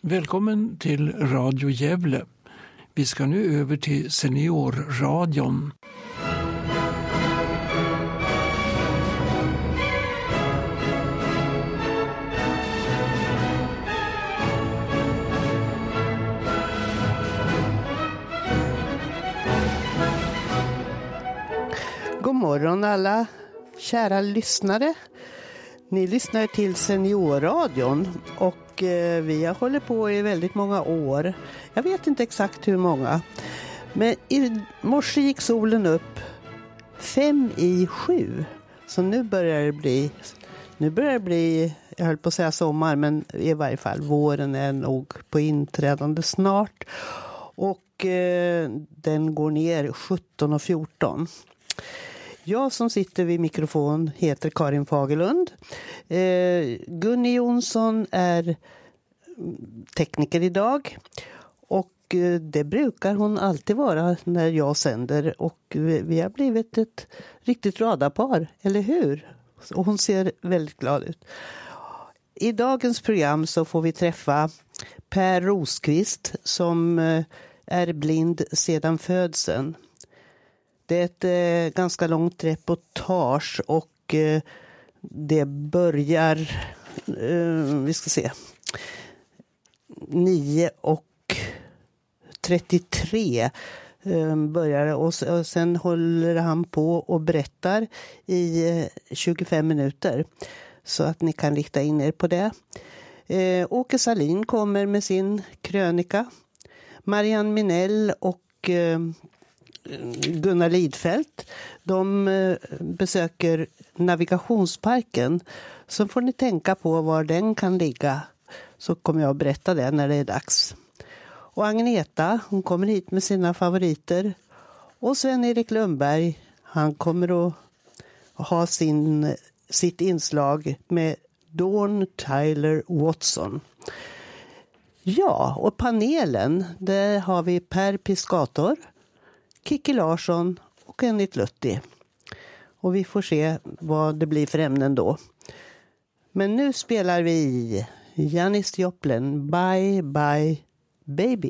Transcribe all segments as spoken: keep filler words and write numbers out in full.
Välkommen till Radio Gävle. Vi ska nu över till Seniorradion. God morgon alla kära lyssnare. Ni lyssnar till Seniorradion och eh, vi har hållit på i väldigt många år. Jag vet inte exakt hur många. Men i morse gick solen upp fem i sju. Så nu börjar det bli, nu börjar det bli, jag höll på att säga sommar, men i varje fall våren är nog på inträdande snart. Och eh, den går ner sjutton och fjorton. Jag som sitter vid mikrofon heter Karin Fagerlund. Eh, Gunni Jonsson är tekniker idag. Och eh, det brukar hon alltid vara när jag sänder. Och vi, vi har blivit ett riktigt radarpar, eller hur? Och hon ser väldigt glad ut. I dagens program så får vi träffa Per Rosqvist som eh, är blind sedan födseln. Det är ett eh, ganska långt reportage och eh, det börjar, eh, vi ska se, nio och trettiotre eh, börjar och, och sen håller han på och berättar i eh, tjugofem minuter så att ni kan rikta in er på det. Eh, Åke Salin kommer med sin krönika. Marianne Minell och eh, Gunnar Lidfält, de besöker Navigationsparken. Så får ni tänka på var den kan ligga. Så kommer jag att berätta det när det är dags. Och Agneta, hon kommer hit med sina favoriter. Och Sven-Erik Lundberg, han kommer att ha sin, sitt inslag med Dawn Tyler Watson. Ja, och panelen, där har vi Per Piscator, Kikki Larsson och Enit Lutti. Och vi får se vad det blir för ämnen då. Men nu spelar vi Janis Joplin, Bye Bye Baby.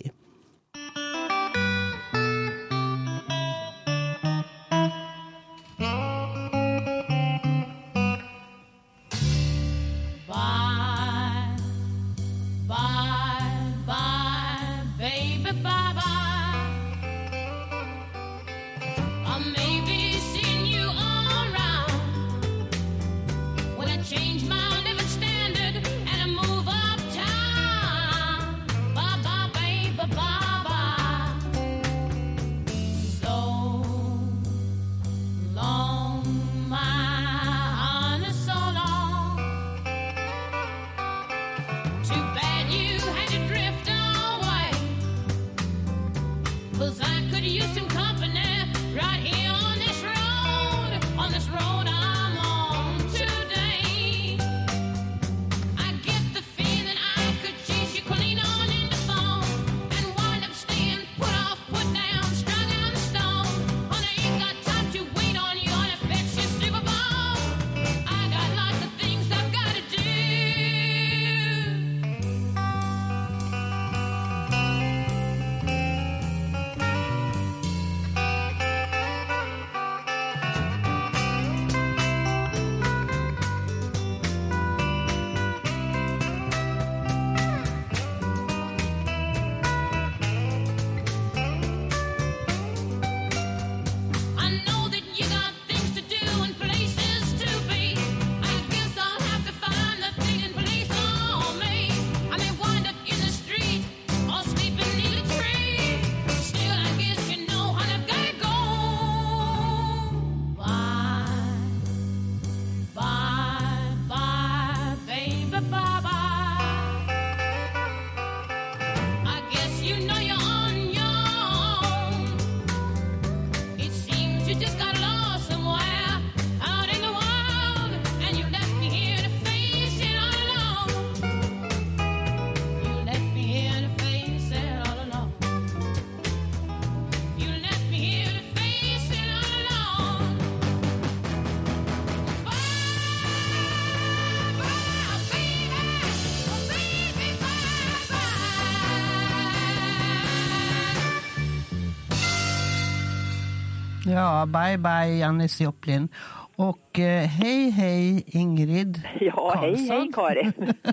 Ja, bye bye Janis Joplin. Och eh, hej hej Ingrid Ja, Karlsson. hej hej Karin.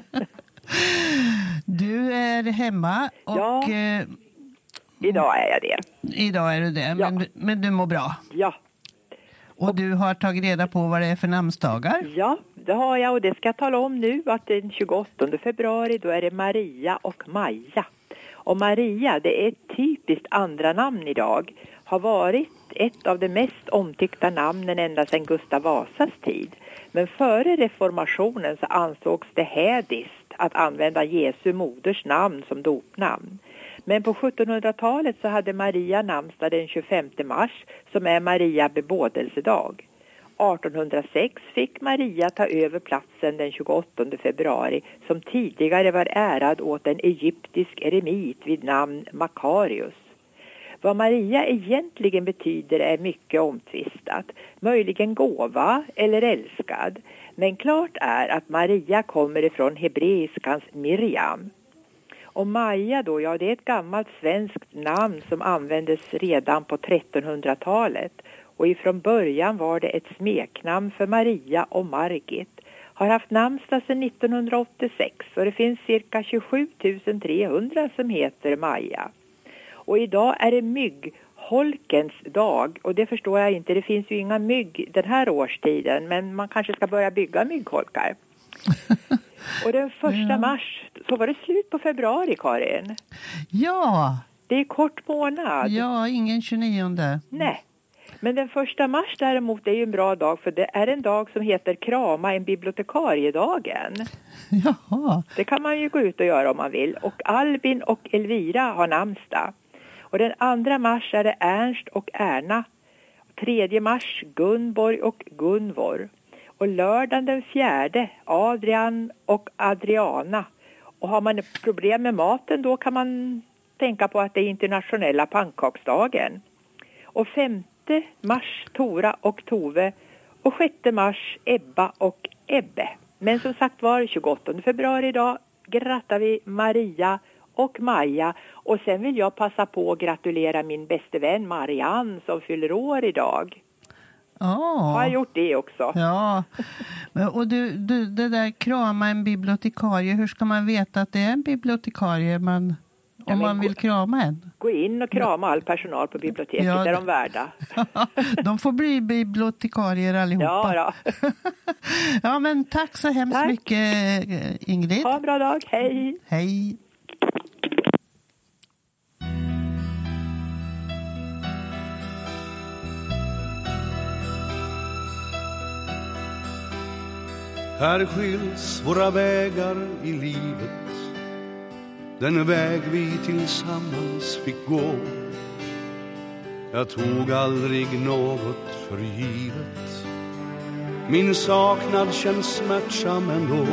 Du är hemma och ja, eh, idag är jag det. Idag är du det, ja. men, men du mår bra. Ja. Och, och du har tagit reda på vad det är för namnsdagar? Ja, det har jag och det ska jag tala om nu att den tjugoåttonde februari då är det Maria och Maja. Och Maria, det är ett typiskt andra namn idag. Har varit ett av de mest omtyckta namnen ända sedan Gustav Vasas tid. Men före reformationen så ansågs det hädiskt att använda Jesu moders namn som dopnamn. Men på sjuttonhundratalet så hade Maria namnsdag den tjugofemte mars som är Maria bebådelsedag. artonhundrasex fick Maria ta över platsen den tjugoåttonde februari som tidigare var ärad åt en egyptisk eremit vid namn Makarius. Vad Maria egentligen betyder är mycket omtvistat, möjligen gåva eller älskad. Men klart är att Maria kommer ifrån hebreiskans Miriam. Och Maja då, ja det är ett gammalt svenskt namn som användes redan på trettonhundratalet. Och ifrån början var det ett smeknamn för Maria och Margit. Har haft namnsdag sedan nittonhundraåttiosex och det finns cirka tjugosju tusen trehundra som heter Maja. Och idag är det myggholkens dag och det förstår jag inte. Det finns ju inga mygg den här årstiden men man kanske ska börja bygga myggholkar. Och den första ja. mars så var det slut på februari, Karin. Ja. Det är kort månad. Ja, ingen tjugonionde. Nej. Men den första mars däremot är ju en bra dag för det är en dag som heter krama en bibliotekariedagen. Jaha. Det kan man ju gå ut och göra om man vill. Och Albin och Elvira har namnsdag. Och den andra mars är det Ernst och Erna. Tredje mars Gunborg och Gunvor. Och lördagen den fjärde Adrian och Adriana. Och har man problem med maten då kan man tänka på att det är internationella pannkaksdagen. Och femte mars Tora och Tove. Och sjätte mars Ebba och Ebbe. Men som sagt var tjugoåttonde februari idag grattar vi Maria och Maja. Och sen vill jag passa på att gratulera min bäste vän Marianne som fyller år idag. Oh. Har jag gjort det också. Ja, och du, du, det där krama en bibliotekarie, hur ska man veta att det är en bibliotekarie man, ja, om man vill gå, krama en? Gå in och krama all personal på biblioteket, ja, det är de värda. De får bli bibliotekarier allihopa. Ja, då. Ja, men tack så hemskt tack. mycket Ingrid. Ha en bra dag, hej. Hej. Här skiljs våra vägar i livet, den väg vi tillsammans fick gå. Jag tog aldrig något för givet, min saknad känns smärtsam ändå.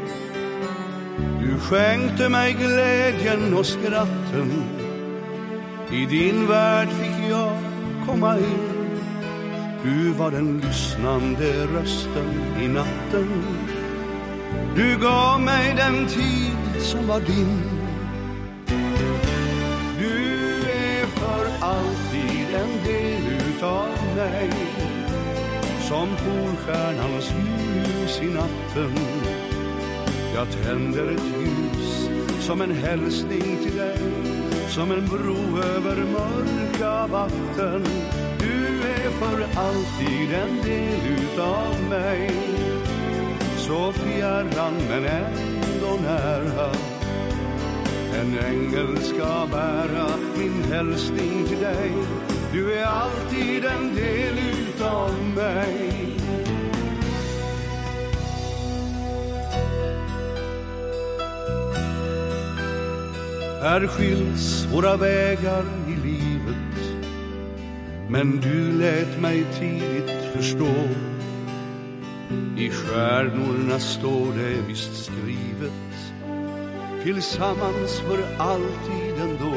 Du skänkte mig glädjen och skratten, i din värld fick jag komma in. Du var den lyssnande rösten i natten. Du gav mig den tid som var din. Du är för alltid en del utav mig, som polstjärnans ljus i natten. Jag tänder ett ljus som en hälsning till dig, som en bro över mörka vatten. Du är för alltid en del utav mig, så fjärran men ändå nära. En ängel ska bära min hälsning till dig. Du är alltid en del utav mig. Här skiljs våra vägar i livet, men du lät mig tidigt förstå. I stjärnorna står det visst skrivet, tillsammans för alltid ändå.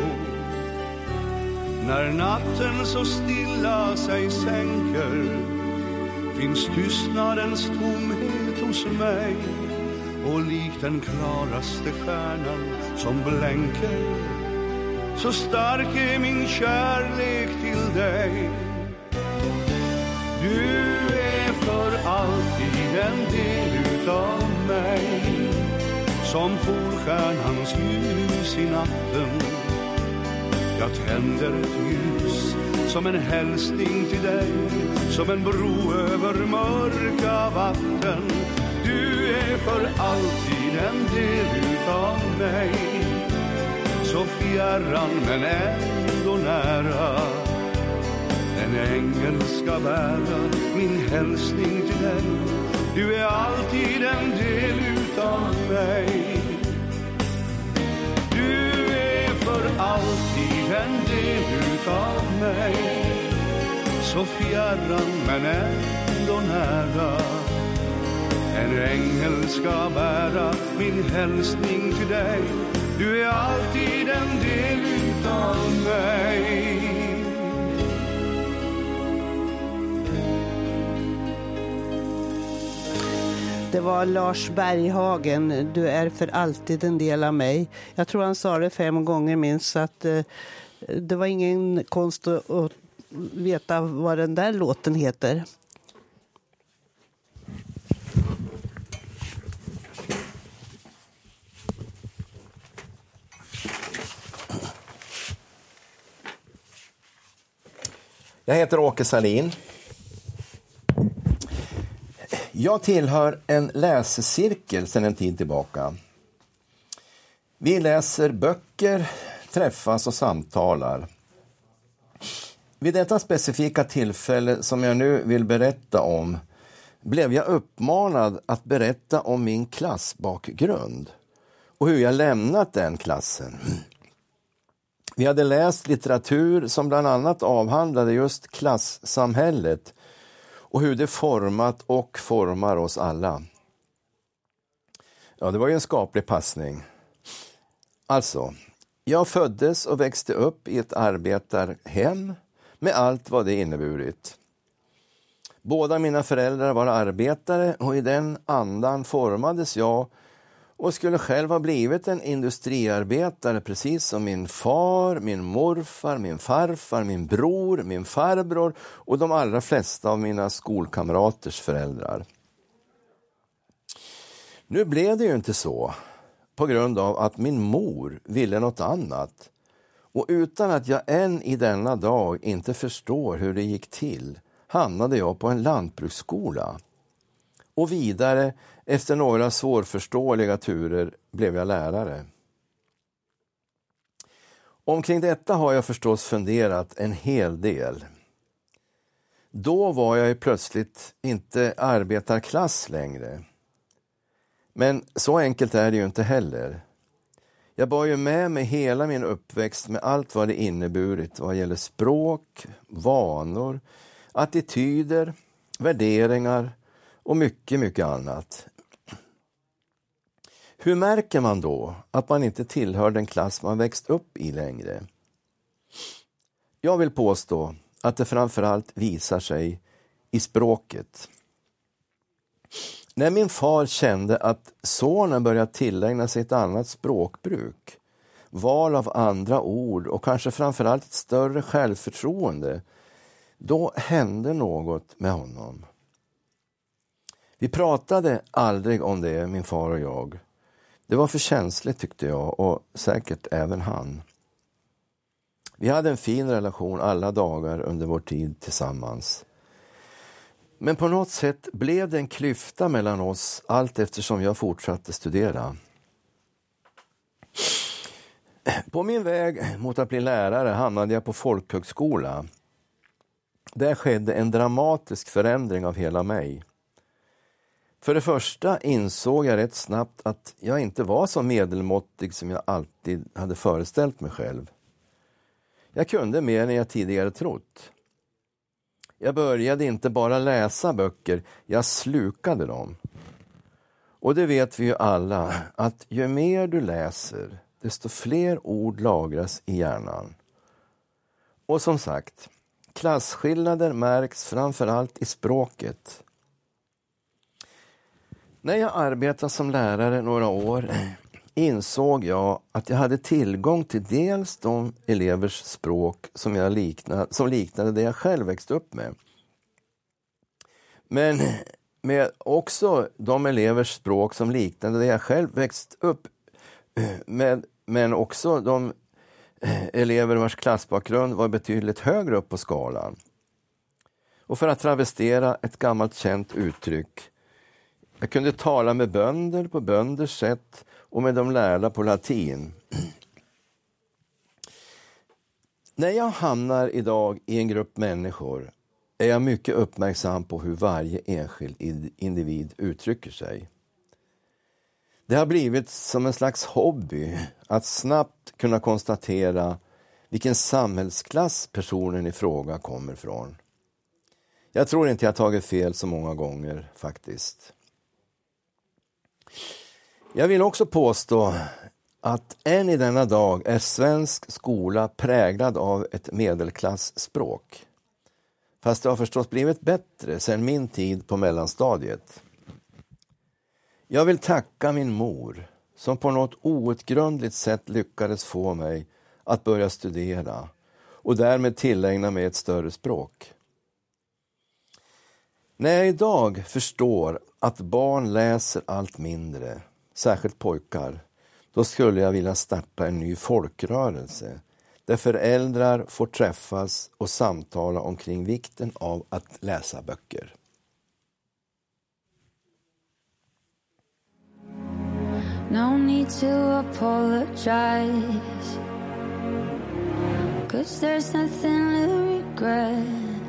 När natten så stilla sig sänker, finns tystnadens tomhet hos mig. Och likt den klaraste stjärnan som blänker, så stark är min kärlek till dig. Du är för alltid en del utav mig, som polstjärnans ljus i natten. Jag tänder ett ljus som en hälsning till dig, som en bro över mörka vatten. Du är för alltid en del utav mig, så fjärran men ändå nära. En ängel ska bära min hälsning till dig. Du är alltid en del utav mig. Du är för alltid en del utav mig, så fjärran men ändå nära. En ängel ska bära min hälsning till dig. Du är alltid en del utav mig. Det var Lars Berghagen, du är för alltid en del av mig. Jag tror han sa det fem gånger minst, så att eh, det var ingen konst att, att veta vad den där låten heter. Jag heter Åke Salin. Jag tillhör en läsecirkel sedan en tid tillbaka. Vi läser böcker, träffas och samtalar. Vid detta specifika tillfälle som jag nu vill berätta om blev jag uppmanad att berätta om min klassbakgrund och hur jag lämnat den klassen. Vi hade läst litteratur som bland annat avhandlade just klassamhället och hur det format och formar oss alla. Ja, det var ju en skaplig passning. Alltså, jag föddes och växte upp i ett arbetarhem med allt vad det inneburit. Båda mina föräldrar var arbetare och i den andan formades jag och skulle själv ha blivit en industriarbetare precis som min far, min morfar, min farfar, min bror, min farbror och de allra flesta av mina skolkamraters föräldrar. Nu blev det ju inte så på grund av att min mor ville något annat. Och utan att jag än i denna dag inte förstår hur det gick till hamnade jag på en lantbruksskola. Och vidare, efter några svårförståeliga turer, blev jag lärare. Omkring detta har jag förstås funderat en hel del. Då var jag ju plötsligt inte arbetarklass längre. Men så enkelt är det ju inte heller. Jag bar ju med mig hela min uppväxt med allt vad det inneburit vad gäller språk, vanor, attityder, värderingar och mycket, mycket annat. Hur märker man då att man inte tillhör den klass man växt upp i längre? Jag vill påstå att det framförallt visar sig i språket. När min far kände att sonen började tillägna sig ett annat språkbruk, val av andra ord och kanske framförallt ett större självförtroende, då hände något med honom. Vi pratade aldrig om det, min far och jag. Det var för känsligt tyckte jag och säkert även han. Vi hade en fin relation alla dagar under vår tid tillsammans. Men på något sätt blev det en klyfta mellan oss allt eftersom jag fortsatte studera. På min väg mot att bli lärare hamnade jag på folkhögskola. Där skedde en dramatisk förändring av hela mig. För det första insåg jag rätt snabbt att jag inte var så medelmåttig som jag alltid hade föreställt mig själv. Jag kunde mer än jag tidigare trott. Jag började inte bara läsa böcker, jag slukade dem. Och det vet vi ju alla, att ju mer du läser, desto fler ord lagras i hjärnan. Och som sagt, klasskillnader märks framförallt i språket. När jag arbetade som lärare några år insåg jag att jag hade tillgång till dels de elevers språk som, jag liknade, som liknade det jag själv växte upp med. Men med också de elevers språk som liknade det jag själv växt upp med, men också de elever vars klassbakgrund var betydligt högre upp på skalan. Och för att travestera ett gammalt känt uttryck, jag kunde tala med bönder på bönders sätt och med de lärda på latin. När jag hamnar idag i en grupp människor är jag mycket uppmärksam på hur varje enskild individ uttrycker sig. Det har blivit som en slags hobby att snabbt kunna konstatera vilken samhällsklass personen i fråga kommer från. Jag tror inte jag tagit fel så många gånger faktiskt. Jag vill också påstå att än i denna dag är svensk skola präglad av ett medelklassspråk. Fast det har förstås blivit bättre sedan min tid på mellanstadiet. Jag vill tacka min mor som på något outgrundligt sätt lyckades få mig att börja studera och därmed tillägna mig ett större språk. När jag idag förstår att barn läser allt mindre, särskilt pojkar, då skulle jag vilja starta en ny folkrörelse där föräldrar får träffas och samtala omkring vikten av att läsa böcker. No need to apologize, 'cause there's nothing to regret.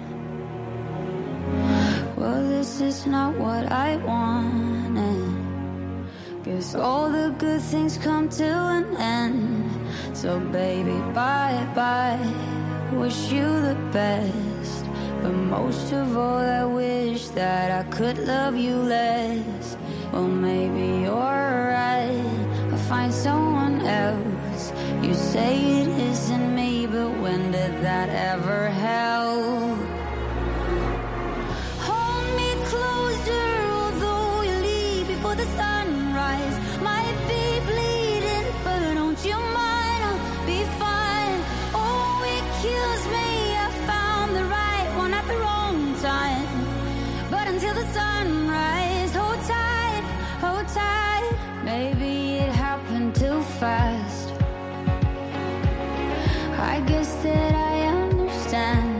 Well, this is not what I wanted. Guess all the good things come to an end. So baby, bye bye, wish you the best. But most of all I wish that I could love you less. Well, maybe you're right, I'll find someone else. You say it isn't me, but when did that ever help? Hold me closer, although you leave before the sunrise. Might be bleeding, but don't you mind, I'll be fine. Oh, it kills me, I found the right one at the wrong time. But until the sunrise, hold tight, hold tight. Maybe it happened too fast. I guess that I understand.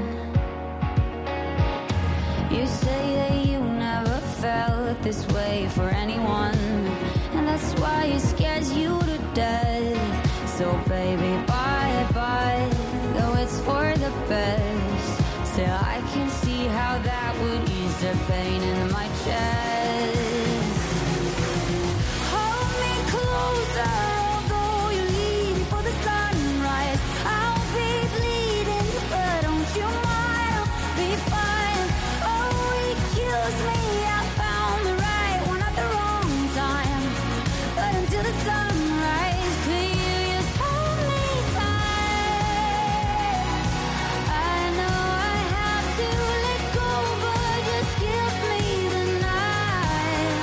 You say that you never felt this way for anyone, and that's why it scares you to death. So baby, bye bye, though it's for the best. Still I can see how that would ease the pain in my chest. Hold me closer, although you leave before the sunrise. I'll be bleeding, but don't you mind, I'll be fine. Oh, it kills me, I found the right one at the wrong time. But until the sunrise, could you just hold me tight? I know I have to let go, but just give me the night.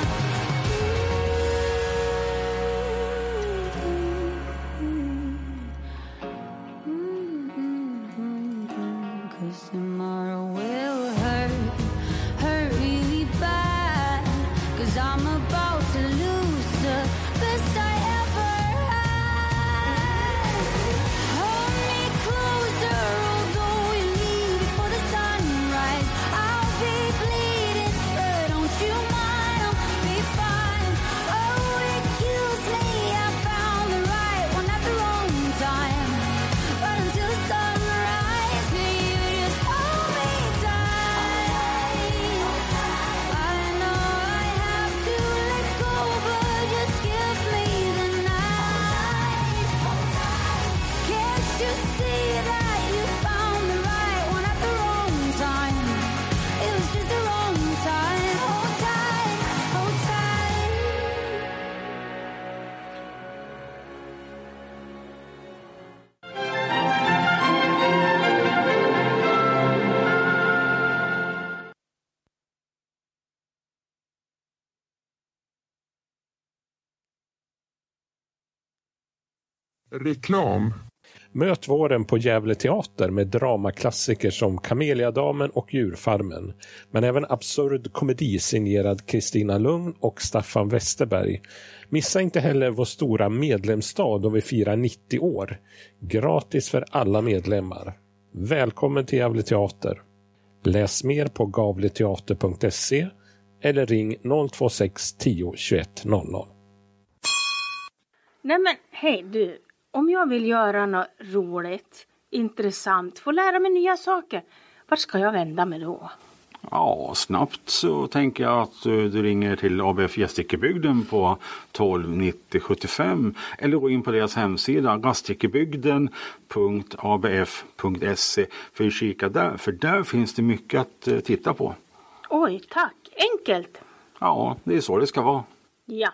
Cause tomorrow will hurt, hurt really bad. Cause I'm about to lose the best I ever had. Hold me closer, although you leave before the sunrise. I'll be bleeding, but don't you mind, I'll be fine. Oh, it kills me, I found the right one at the wrong time. But until the sunrise, will you just hold me tight? I know I have to let go, but just give me the night. Can't you see that you found the right one at the wrong time? It was just the wrong time. Hold tight, hold tight. Reklam. Möt våren på Gävle teater med dramaklassiker som Kameliadamen och Djurfarmen, men även absurd komedi signerad Kristina Lugn och Staffan Westerberg. Missa inte heller vår stora medlemsdag då vi firar nittio år. Gratis för alla medlemmar. Välkommen till Gävle teater. Läs mer på gavleteater punkt se eller ring noll två sex tio tjugoett noll noll. Nej men hej du, om jag vill göra något roligt, intressant, få lära mig nya saker, vart ska jag vända mig då? Ja, snabbt så tänker jag att du ringer till A B F Gästrikebygden på tolv nittio sjuttiofem eller gå in på deras hemsida gästrikebygden punkt a b f punkt se för att kika där, för där finns det mycket att titta på. Oj, tack. Enkelt. Ja, det är så det ska vara. Ja.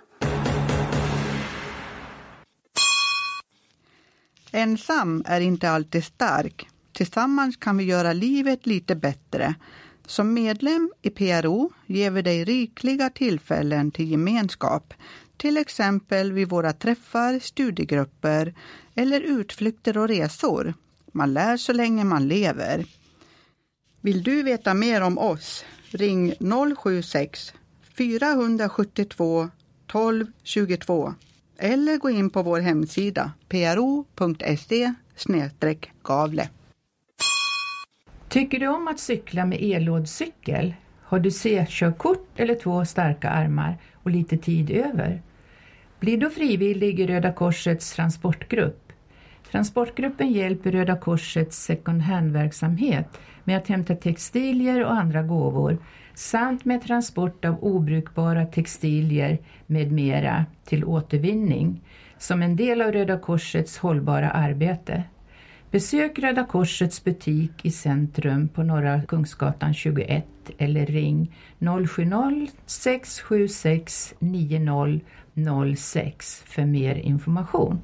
Ensam är inte alltid stark. Tillsammans kan vi göra livet lite bättre. Som medlem i P R O ger vi dig rikliga tillfällen till gemenskap. Till exempel vid våra träffar, studiegrupper eller utflykter och resor. Man lär så länge man lever. Vill du veta mer om oss? Ring noll sju sex fyra sju två ett två två två eller gå in på vår hemsida p r o punkt se snedstreck gavle. Tycker du om att cykla med elådcykel? Har du C-körkort eller två starka armar och lite tid över? Blir du frivillig i Röda Korsets transportgrupp? Transportgruppen hjälper Röda Korsets second hand-verksamhet med att hämta textilier och andra gåvor samt med transport av obrukbara textilier med mera till återvinning som en del av Röda Korsets hållbara arbete. Besök Röda Korsets butik i centrum på Norra Kungsgatan tjugoett eller ring noll sju noll sex sju sex nio noll noll sex för mer information.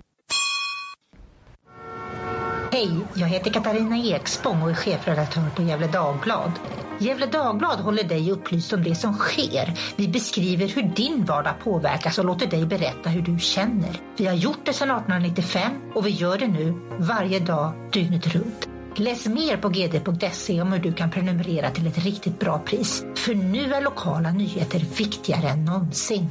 Hej, jag heter Katarina Ekspång och är chefredaktör på Gävle Dagblad. Gävle Dagblad håller dig upplyst om det som sker. Vi beskriver hur din vardag påverkas och låter dig berätta hur du känner. Vi har gjort det sedan arton nittiofem och vi gör det nu varje dag dygnet runt. Läs mer på g d punkt se om hur du kan prenumerera till ett riktigt bra pris. För nu är lokala nyheter viktigare än någonsin.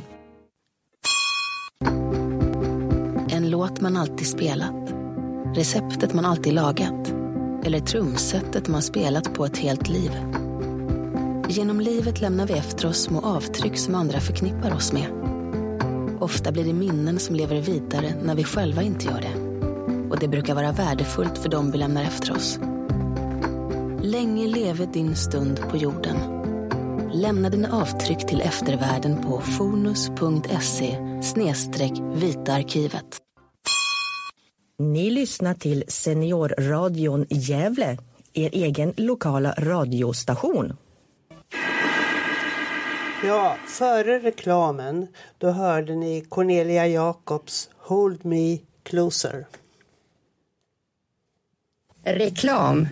En låt man alltid spelat. Receptet man alltid lagat. Eller trumsetet man spelat på ett helt liv. Genom livet lämnar vi efter oss små avtryck som andra förknippar oss med. Ofta blir det minnen som lever vidare när vi själva inte gör det. Och det brukar vara värdefullt för dem vi lämnar efter oss. Länge leve din stund på jorden. Lämna dina avtryck till eftervärlden på fonus punkt se snedstreck vita arkivet. Ni lyssnar till Seniorradion i Gävle, er egen lokala radiostation. Ja, före reklamen då hörde ni Cornelia Jacobs Hold Me Closer. Reklam.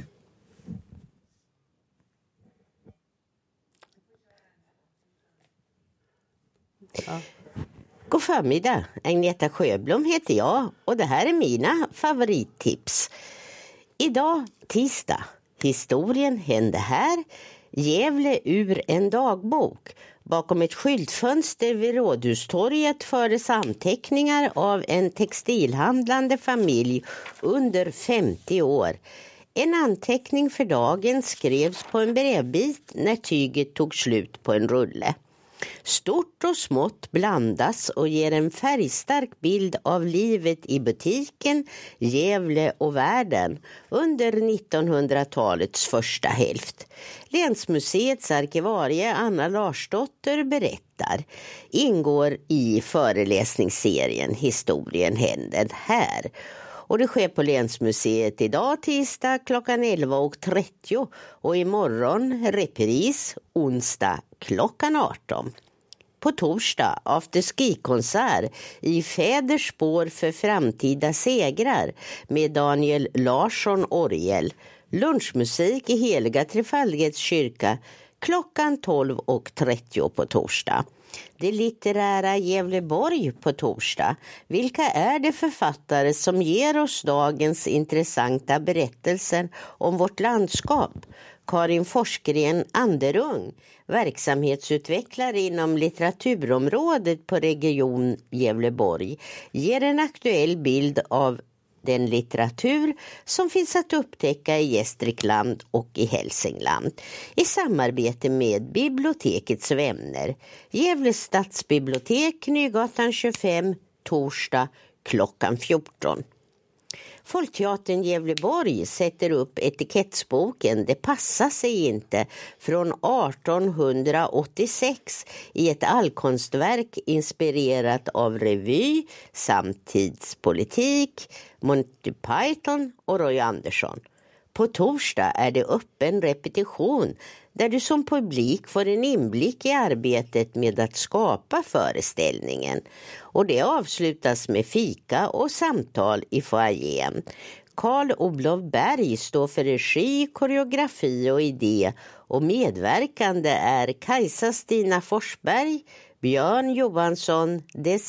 Ja. God förmiddag, Agneta Sjöblom heter jag och det här är mina favorittips. Idag, tisdag, historien hände här, Gävle ur en dagbok. Bakom ett skyltfönster vid Rådhustorget fördes anteckningar av en textilhandlande familj under femtio år. En anteckning för dagen skrevs på en brevbit när tyget tog slut på en rulle. Stort och smått blandas och ger en färgstark bild av livet i butiken, Gävle och världen under nittonhundratalets första hälft. Länsmuseets arkivarie Anna Larsdotter berättar, ingår i föreläsningsserien Historien händer här. Och det sker på Länsmuseet idag tisdag klockan elva och trettio och imorgon repris onsdag klockan arton. På torsdag afterski-konsert i Fäders spår för framtida segrar med Daniel Larsson orgel. Lunchmusik i Heliga Trefaldighets kyrka klockan tolv och trettio på torsdag. Det litterära Gävleborg på torsdag. Vilka är de författare som ger oss dagens intressanta berättelser om vårt landskap? Karin Forsgren Anderung, verksamhetsutvecklare inom litteraturområdet på Region Gävleborg, ger en aktuell bild av den litteratur som finns att upptäcka i Gästrikland och i Hälsingland i samarbete med bibliotekets vänner. Gävle stadsbibliotek, Nygatan tjugofem, torsdag klockan fjorton. Folkteatern Gävleborg sätter upp etikettsboken Det passar sig inte från artonhundraåttiosex i ett allkonstverk inspirerat av revy, samtidspolitik, Monty Python och Roy Andersson. På torsdag är det öppen repetition där du som publik får en inblick i arbetet med att skapa föreställningen. Och det avslutas med fika och samtal i foajén. Carl Olof Berg står för regi, koreografi och idé och medverkande är Kajsa Stina Forsberg, Björn Johansson,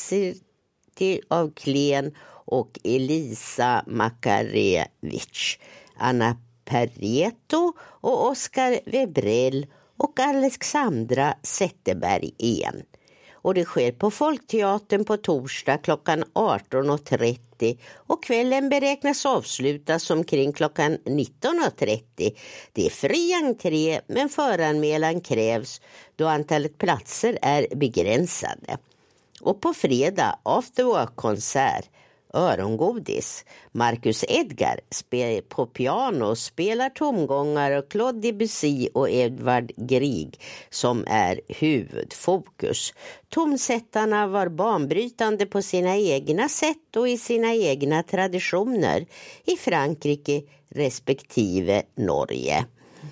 Desiree av Klen och Elisa Makarevich. Anna Pareto och Oskar Webrell och Alexandra Zetterberg igen. Och det sker på Folkteatern på torsdag klockan arton trettio och kvällen beräknas avslutas omkring klockan nitton trettio. Det är fri entré men föranmälan krävs då antalet platser är begränsade. Och på fredag afterwork-konsert. Örongodis. Marcus Edgar spel på piano spelar tomgångar och Claude Debussy och Edvard Grieg som är huvudfokus. Tomsättarna var banbrytande på sina egna sätt och i sina egna traditioner i Frankrike respektive Norge.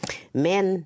Men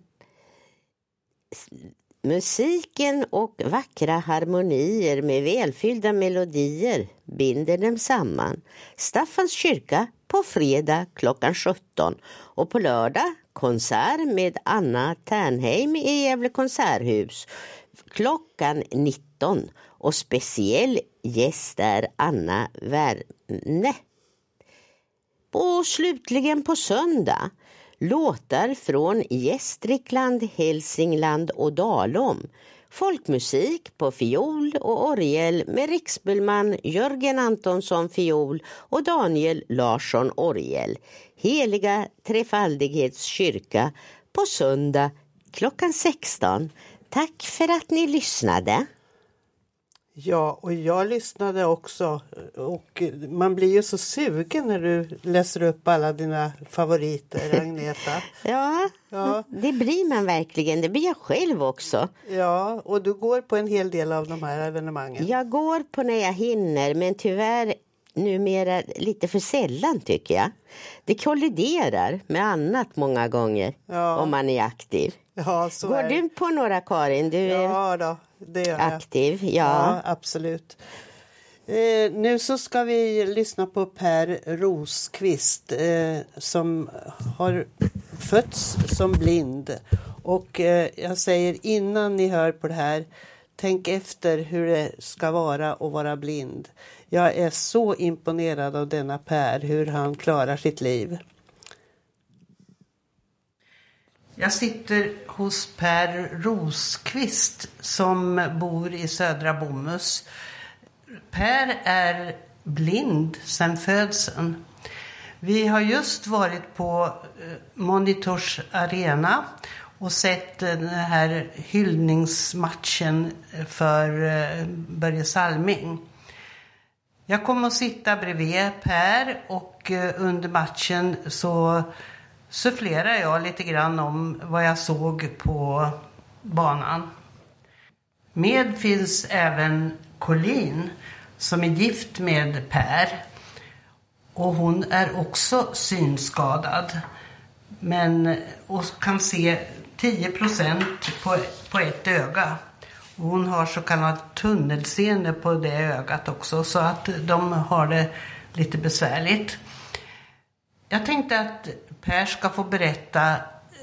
musiken och vackra harmonier med välfyllda melodier binder dem samman. Staffans kyrka på fredag klockan sjutton och på lördag konsert med Anna Ternheim i Gävle konserthus klockan nitton och speciell gäst är Anna Värne. Och slutligen på söndag låtar från Gästrikland, Hälsingland och Dalom. Folkmusik på fiol och orgel med riksspelman Jörgen Antonsson fiol och Daniel Larsson orgel. Heliga Trefaldighets kyrka på söndag klockan sexton. Tack för att ni lyssnade. Ja, och jag lyssnade också och man blir ju så sugen när du läser upp alla dina favoriter, Agneta. ja, ja, det blir man verkligen. Det blir jag själv också. Ja, och du går på en hel del av de här evenemangen. Jag går på när jag hinner, men tyvärr numera lite för sällan tycker jag. Det kolliderar med annat många gånger ja. om man är aktiv. Ja, så går är du på några, Karin? Du är ja, då, det gör jag. aktiv. Ja, ja absolut. Eh, nu så ska vi lyssna på Per Rosqvist eh, som har fötts som blind. Och eh, jag säger innan ni hör på det här, tänk efter hur det ska vara att vara blind. Jag är så imponerad av denna Per, hur han klarar sitt liv. Jag sitter hos Per Rosqvist som bor i Södra Bomhus. Per är blind sedan födseln. Vi har just varit på Monitors Arena och sett den här hyllningsmatchen för Börje Salming. Jag kommer att sitta bredvid Per och under matchen så sufflerar jag lite grann om vad jag såg på banan. Med finns även Colleen som är gift med Per. Och hon är också synskadad. Men och kan se tio procent på, på ett öga. Och hon har så kallad tunnelseende på det ögat också. Så att de har det lite besvärligt. Jag tänkte att Per ska få berätta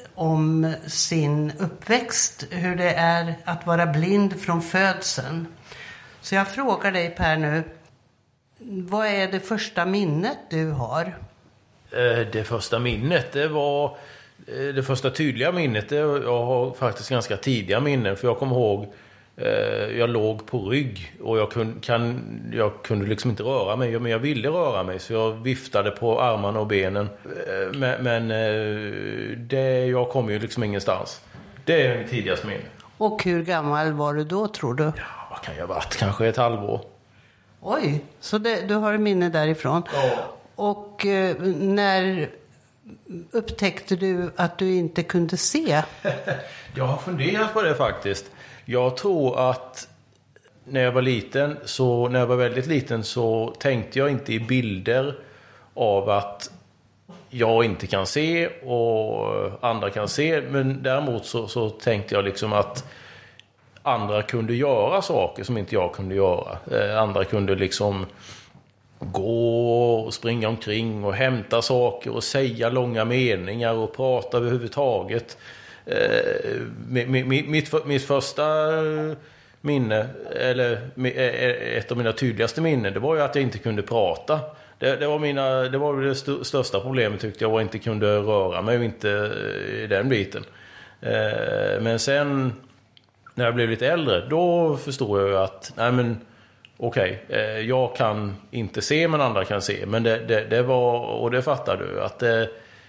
om sin uppväxt, hur det är att vara blind från födseln. Så jag frågar dig, Per, nu, vad är det första minnet du har? Det första minnet, det var det första tydliga minnet. Det, jag har faktiskt ganska tidiga minnen, för jag kommer ihåg jag låg på rygg och jag kunde, kan, jag kunde liksom inte röra mig, men jag ville röra mig, så jag viftade på armarna och benen, men, men det, jag kom ju liksom ingenstans. Det är mitt tidigaste minne. Och hur gammal var du då, tror du? Ja, vad kan jag ha varit? Kanske ett halvår. Oj, så det, du har ett minne därifrån. Ja. Och eh, när upptäckte du att du inte kunde se? Jag har funderat på det faktiskt. Jag tror att när jag var liten, så när jag var väldigt liten, så tänkte jag inte i bilder av att jag inte kan se och andra kan se, men däremot så, så tänkte jag liksom att andra kunde göra saker som inte jag kunde göra. Andra kunde liksom gå och springa omkring och hämta saker och säga långa meningar och prata överhuvudtaget. Mitt, mitt, mitt första minne, eller ett av mina tydligaste minnen, det var ju att jag inte kunde prata. Det, det var mina, det var det st- största problemet, tyckte jag, var att jag inte kunde röra mig och inte i den biten. Men sen när jag blev lite äldre, då förstod jag ju att nej men okej, okay, jag kan inte se men andra kan se. Men det, det, det var, och det fattade du, att det,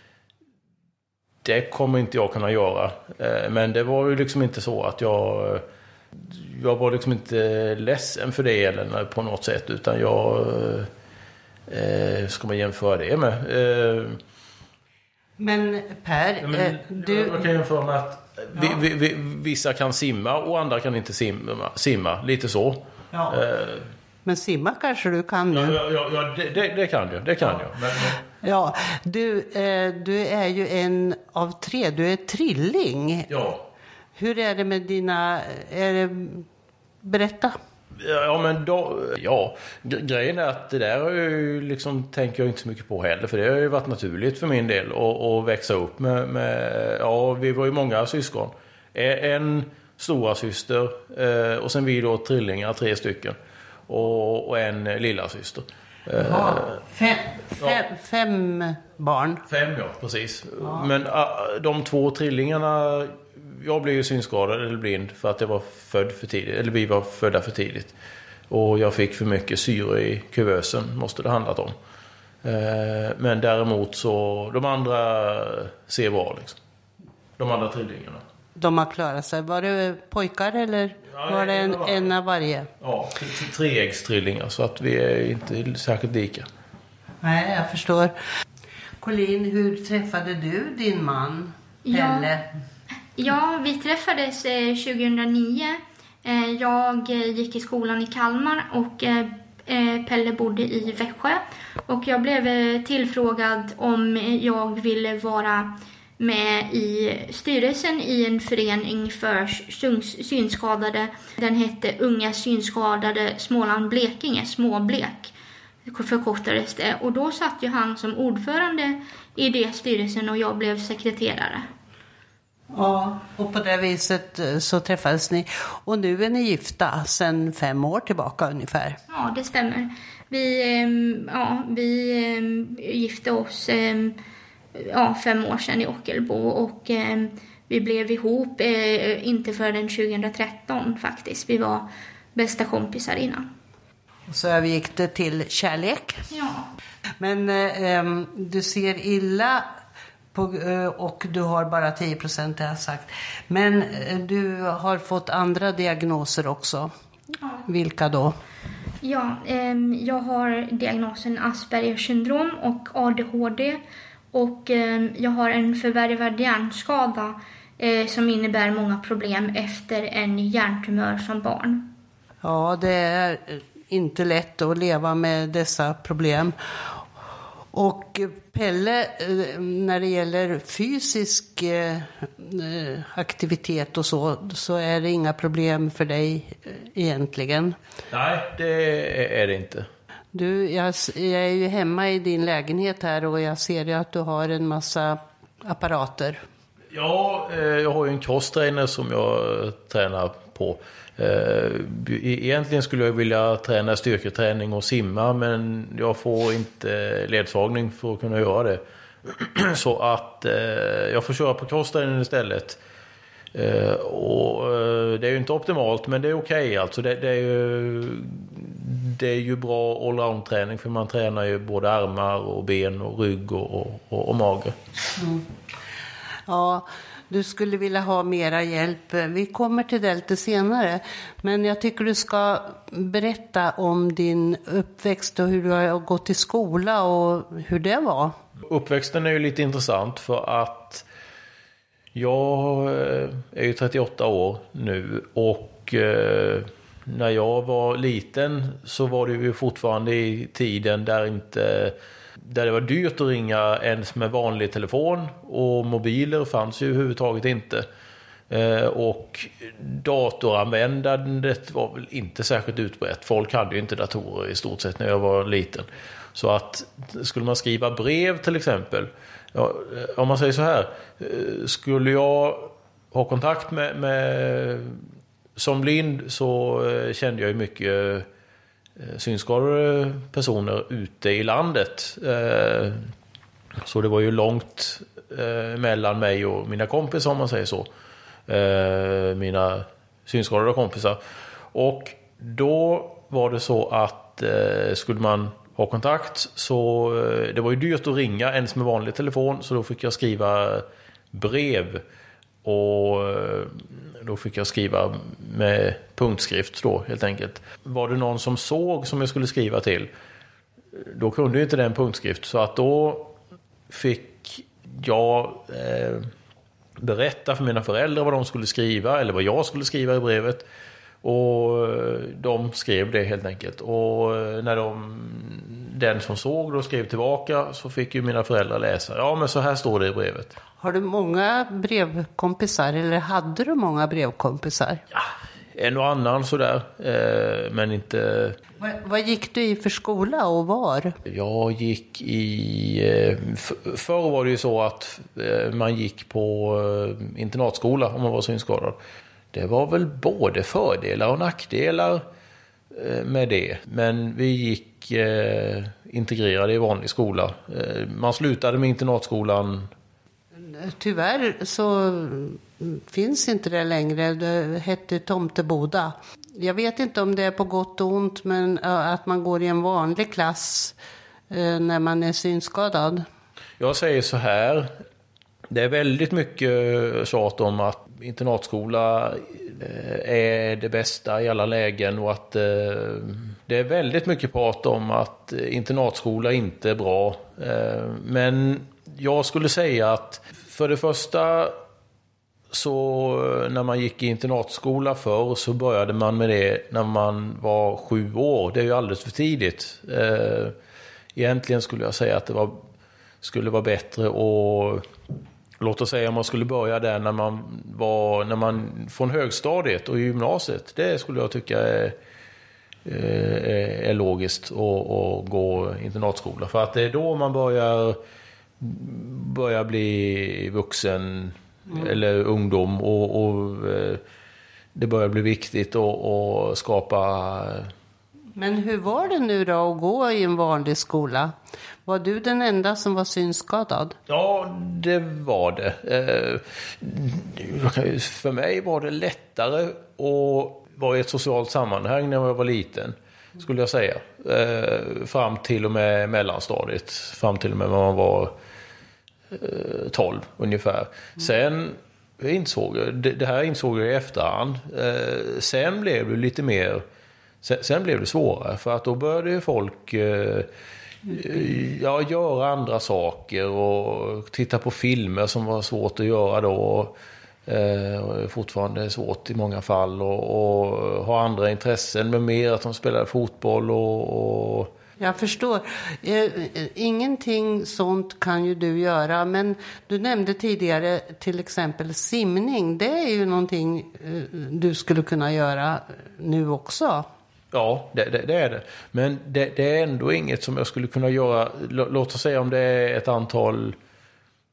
det kommer inte jag kunna göra. Men det var ju liksom inte så att jag jag var liksom inte ledsen för det eller på något sätt, utan jag eh, ska man jämföra det med. Eh, men Per, men, eh, du... Jag kan jämföra med att vi, vi, vi, vissa kan simma och andra kan inte simma, simma lite så. Ja. Eh, men simma kanske du kan nu. Ja, ja, ja det, det, det kan jag, det kan ja. jag. Men, men... Ja, du, eh, du är ju en av tre, du är trilling. Ja. Hur är det med dina, är det, berätta. Ja, men då, ja, grejen är att det där har jag ju liksom, tänker jag inte så mycket på heller, för det har ju varit naturligt för min del att, att växa upp med, med, ja, vi var ju många syskon. En stora syster och sen vi då trillingar, tre stycken, och, och en lilla syster. Ja, fem, fem, fem barn. Fem, ja, precis. Ja. Men de två trillingarna, jag blev ju synskadad eller blind för att jag var född för tidigt, eller vi var födda för tidigt. Och jag fick för mycket syre i kuvösen, måste det handlat om. Men däremot så, de andra ser bra liksom. De andra trillingarna. De har klarat sig. Var det pojkar eller ja, var det en, en av varje? Ja, treäggstrillingar, så att vi är inte särskilt lika. Nej, jag förstår. Colin, hur träffade du din man, Pelle? Ja, ja vi träffades eh, tjugohundranio. Eh, jag gick i skolan i Kalmar och eh, Pelle bodde i Växjö. Och jag blev eh, tillfrågad om jag ville vara med i styrelsen i en förening för synskadade. Den hette Unga synskadade Småland-Blekinge, Småblek förkortades det. Och då satt ju han som ordförande i det styrelsen och jag blev sekreterare. Ja, och på det viset så träffades ni. Och nu är ni gifta sedan fem år tillbaka ungefär. Ja, det stämmer. Vi, ja, vi gifte oss ja, fem år sedan i Ockelbo och eh, vi blev ihop eh, inte förrän tjugohundratretton faktiskt. Vi var bästa kompisar innan. Så övergick det till kärlek. Ja. Men eh, du ser illa på, eh, och du har bara tio procent, det har jag sagt. Men eh, du har fått andra diagnoser också. Ja. Vilka då? Ja, eh, jag har diagnosen Aspergers syndrom och A D H D. Och eh, jag har en förvärvad hjärnskada eh, som innebär många problem efter en hjärntumör som barn. Ja, det är inte lätt att leva med dessa problem. Och Pelle, eh, när det gäller fysisk eh, aktivitet och så, så är det inga problem för dig eh, egentligen. Nej, det är det inte. Du, jag, jag är ju hemma i din lägenhet här och jag ser ju att du har en massa apparater. Ja, eh, jag har ju en crosstrainer som jag tränar på. Eh, egentligen skulle jag vilja träna styrketräning och simma, men jag får inte ledsagning för att kunna göra det. Så att eh, jag får köra på crosstrainen istället. Eh, och eh, det är ju inte optimalt, men det är okej. Okay. Alltså det, det, är ju, det är ju bra allround-träning, för man tränar ju både armar och ben och rygg och, och, och mage. Mm. Ja, du skulle vilja ha mera hjälp. Vi kommer till det lite senare. Men jag tycker du ska berätta om din uppväxt och hur du har gått i skola och hur det var. Uppväxten är ju lite intressant för att jag är ju trettioåtta år nu och när jag var liten så var det ju fortfarande i tiden där inte där det var dyrt att ringa ens med vanlig telefon, och mobiler fanns ju överhuvudtaget inte. Och datoranvändandet var väl inte särskilt utbrett. Folk hade ju inte datorer i stort sett när jag var liten. Så att skulle man skriva brev till exempel, ja, om man säger så här, skulle jag ha kontakt med, med som blind, så kände jag ju mycket synskadade personer ute i landet. Så det var ju långt mellan mig och mina kompisar, om man säger så. Mina synskadade kompisar. Och då var det så att skulle man ha kontakt, så det var ju dyrt att ringa ens med vanlig telefon, så då fick jag skriva brev, och då fick jag skriva med punktskrift då, helt enkelt. Var det någon som såg som jag skulle skriva till, då kunde ju inte den punktskrift, så att då fick jag eh, berätta för mina föräldrar vad de skulle skriva, eller vad jag skulle skriva i brevet. Och de skrev det helt enkelt. Och när de, den som såg då skrev tillbaka, så fick ju mina föräldrar läsa. Ja, men så här står det i brevet. Har du många brevkompisar, eller hade du många brevkompisar? Ja, en och annan sådär, eh, men inte... Vad, vad gick du i för skola och var? Jag gick i... Eh, f- förr var det ju så att eh, man gick på eh, internatskola om man var synskadad. Det var väl både fördelar och nackdelar eh, med det. Men vi gick eh, integrerade i vanlig skola. Eh, man slutade med internatskolan. Tyvärr så finns inte det längre. Det hette Tomteboda. Jag vet inte om det är på gott och ont, men att man går i en vanlig klass när man är synskadad. Jag säger så här. Det är väldigt mycket tjat om att internatskola är det bästa i alla lägen, och att det är väldigt mycket prat om att internatskola inte är bra. Men jag skulle säga att för det första, så när man gick i internatskola förr, så började man med det när man var sju år. Det är ju alldeles för tidigt. Egentligen skulle jag säga att det var, skulle vara bättre, och låt oss säga om man skulle börja där när man var när man från högstadiet och gymnasiet. Det skulle jag tycka är, är, är logiskt att, att gå internatskola. För att det är då man börjar börjar bli vuxen mm. eller ungdom, och, och det börjar bli viktigt att, att skapa. Men hur var det nu då att gå i en vanlig skola? Var du den enda som var synskadad? Ja, det var det. För mig var det lättare att vara i ett socialt sammanhang när jag var liten, skulle jag säga. Fram till och med mellanstadiet. Fram till och med när man var tolv ungefär. Sen insåg jag, det här insåg jag i efterhand. Sen blev det lite mer... Sen blev det svårare, för att då började folk ja, göra andra saker och titta på filmer som var svårt att göra då, och fortfarande svårt i många fall, och, och ha andra intressen med mer, att de spelar fotboll och, och... Jag förstår. Ingenting sånt kan ju du göra, men du nämnde tidigare till exempel simning. Det är ju någonting du skulle kunna göra nu också. Ja, det, det, det är det. Men det, det är ändå inget som jag skulle kunna göra. Låt oss säga om det är ett antal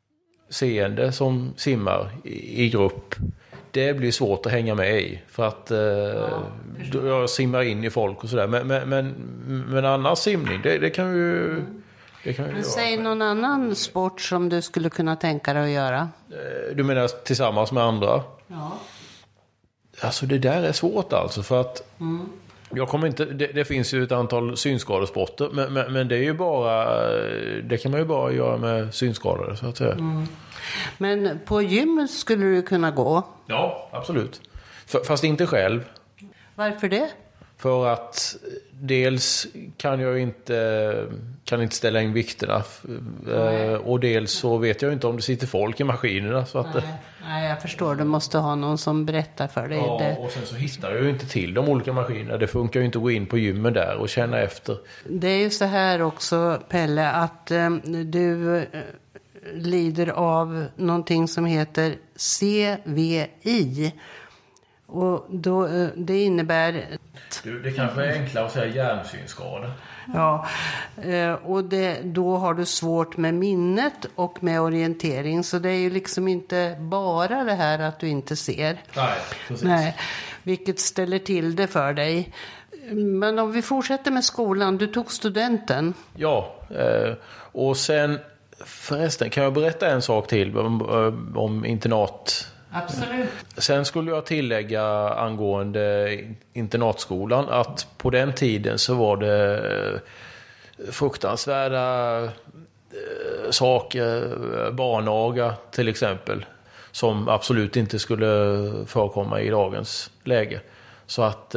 seende som simmar i, i grupp, det blir svårt att hänga med i. För att eh, ja, jag simmar in i folk och sådär. Men, men, men, men annars simning, det, det kan ju... Det kan ju men säg någon annan sport som du skulle kunna tänka dig att göra. Du menar tillsammans med andra? Ja. Alltså det där är svårt alltså. För att... Mm. Jag kommer inte, det, det finns ju ett antal synskadesporter, men, men, men det är ju bara, det kan man ju bara göra med synskadade så att säga. Mm. Men på gym skulle du kunna gå? Ja, absolut. F- fast inte själv. Varför det? För att dels kan jag inte, kan inte ställa in vikterna. Nej. Och dels så vet jag inte om det sitter folk i maskinerna. Så att, nej. nej, jag förstår. Du måste ha någon som berättar för dig. Ja, det. Och sen så hittar jag ju inte till de olika maskinerna. Det funkar ju inte att gå in på gymmen där och känna efter. Det är ju så här också, Pelle, att eh, du eh, lider av någonting som heter C V I. Och då, det innebär... Du, det kanske är enklare att säga hjärnsynskada. Ja, och det, då har du svårt med minnet och med orientering. Så det är ju liksom inte bara det här att du inte ser. Nej, precis. Nej, vilket ställer till det för dig. Men om vi fortsätter med skolan, du tog studenten. Ja, och sen förresten kan jag berätta en sak till om, om internat. Absolut. Sen skulle jag tillägga angående internatskolan att på den tiden så var det fruktansvärda saker, barnaga till exempel, som absolut inte skulle förekomma i dagens läge. Så att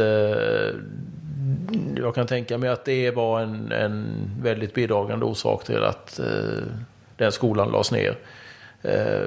jag kan tänka mig att det var en, en väldigt bidragande orsak till att den skolan lades ner. Uh,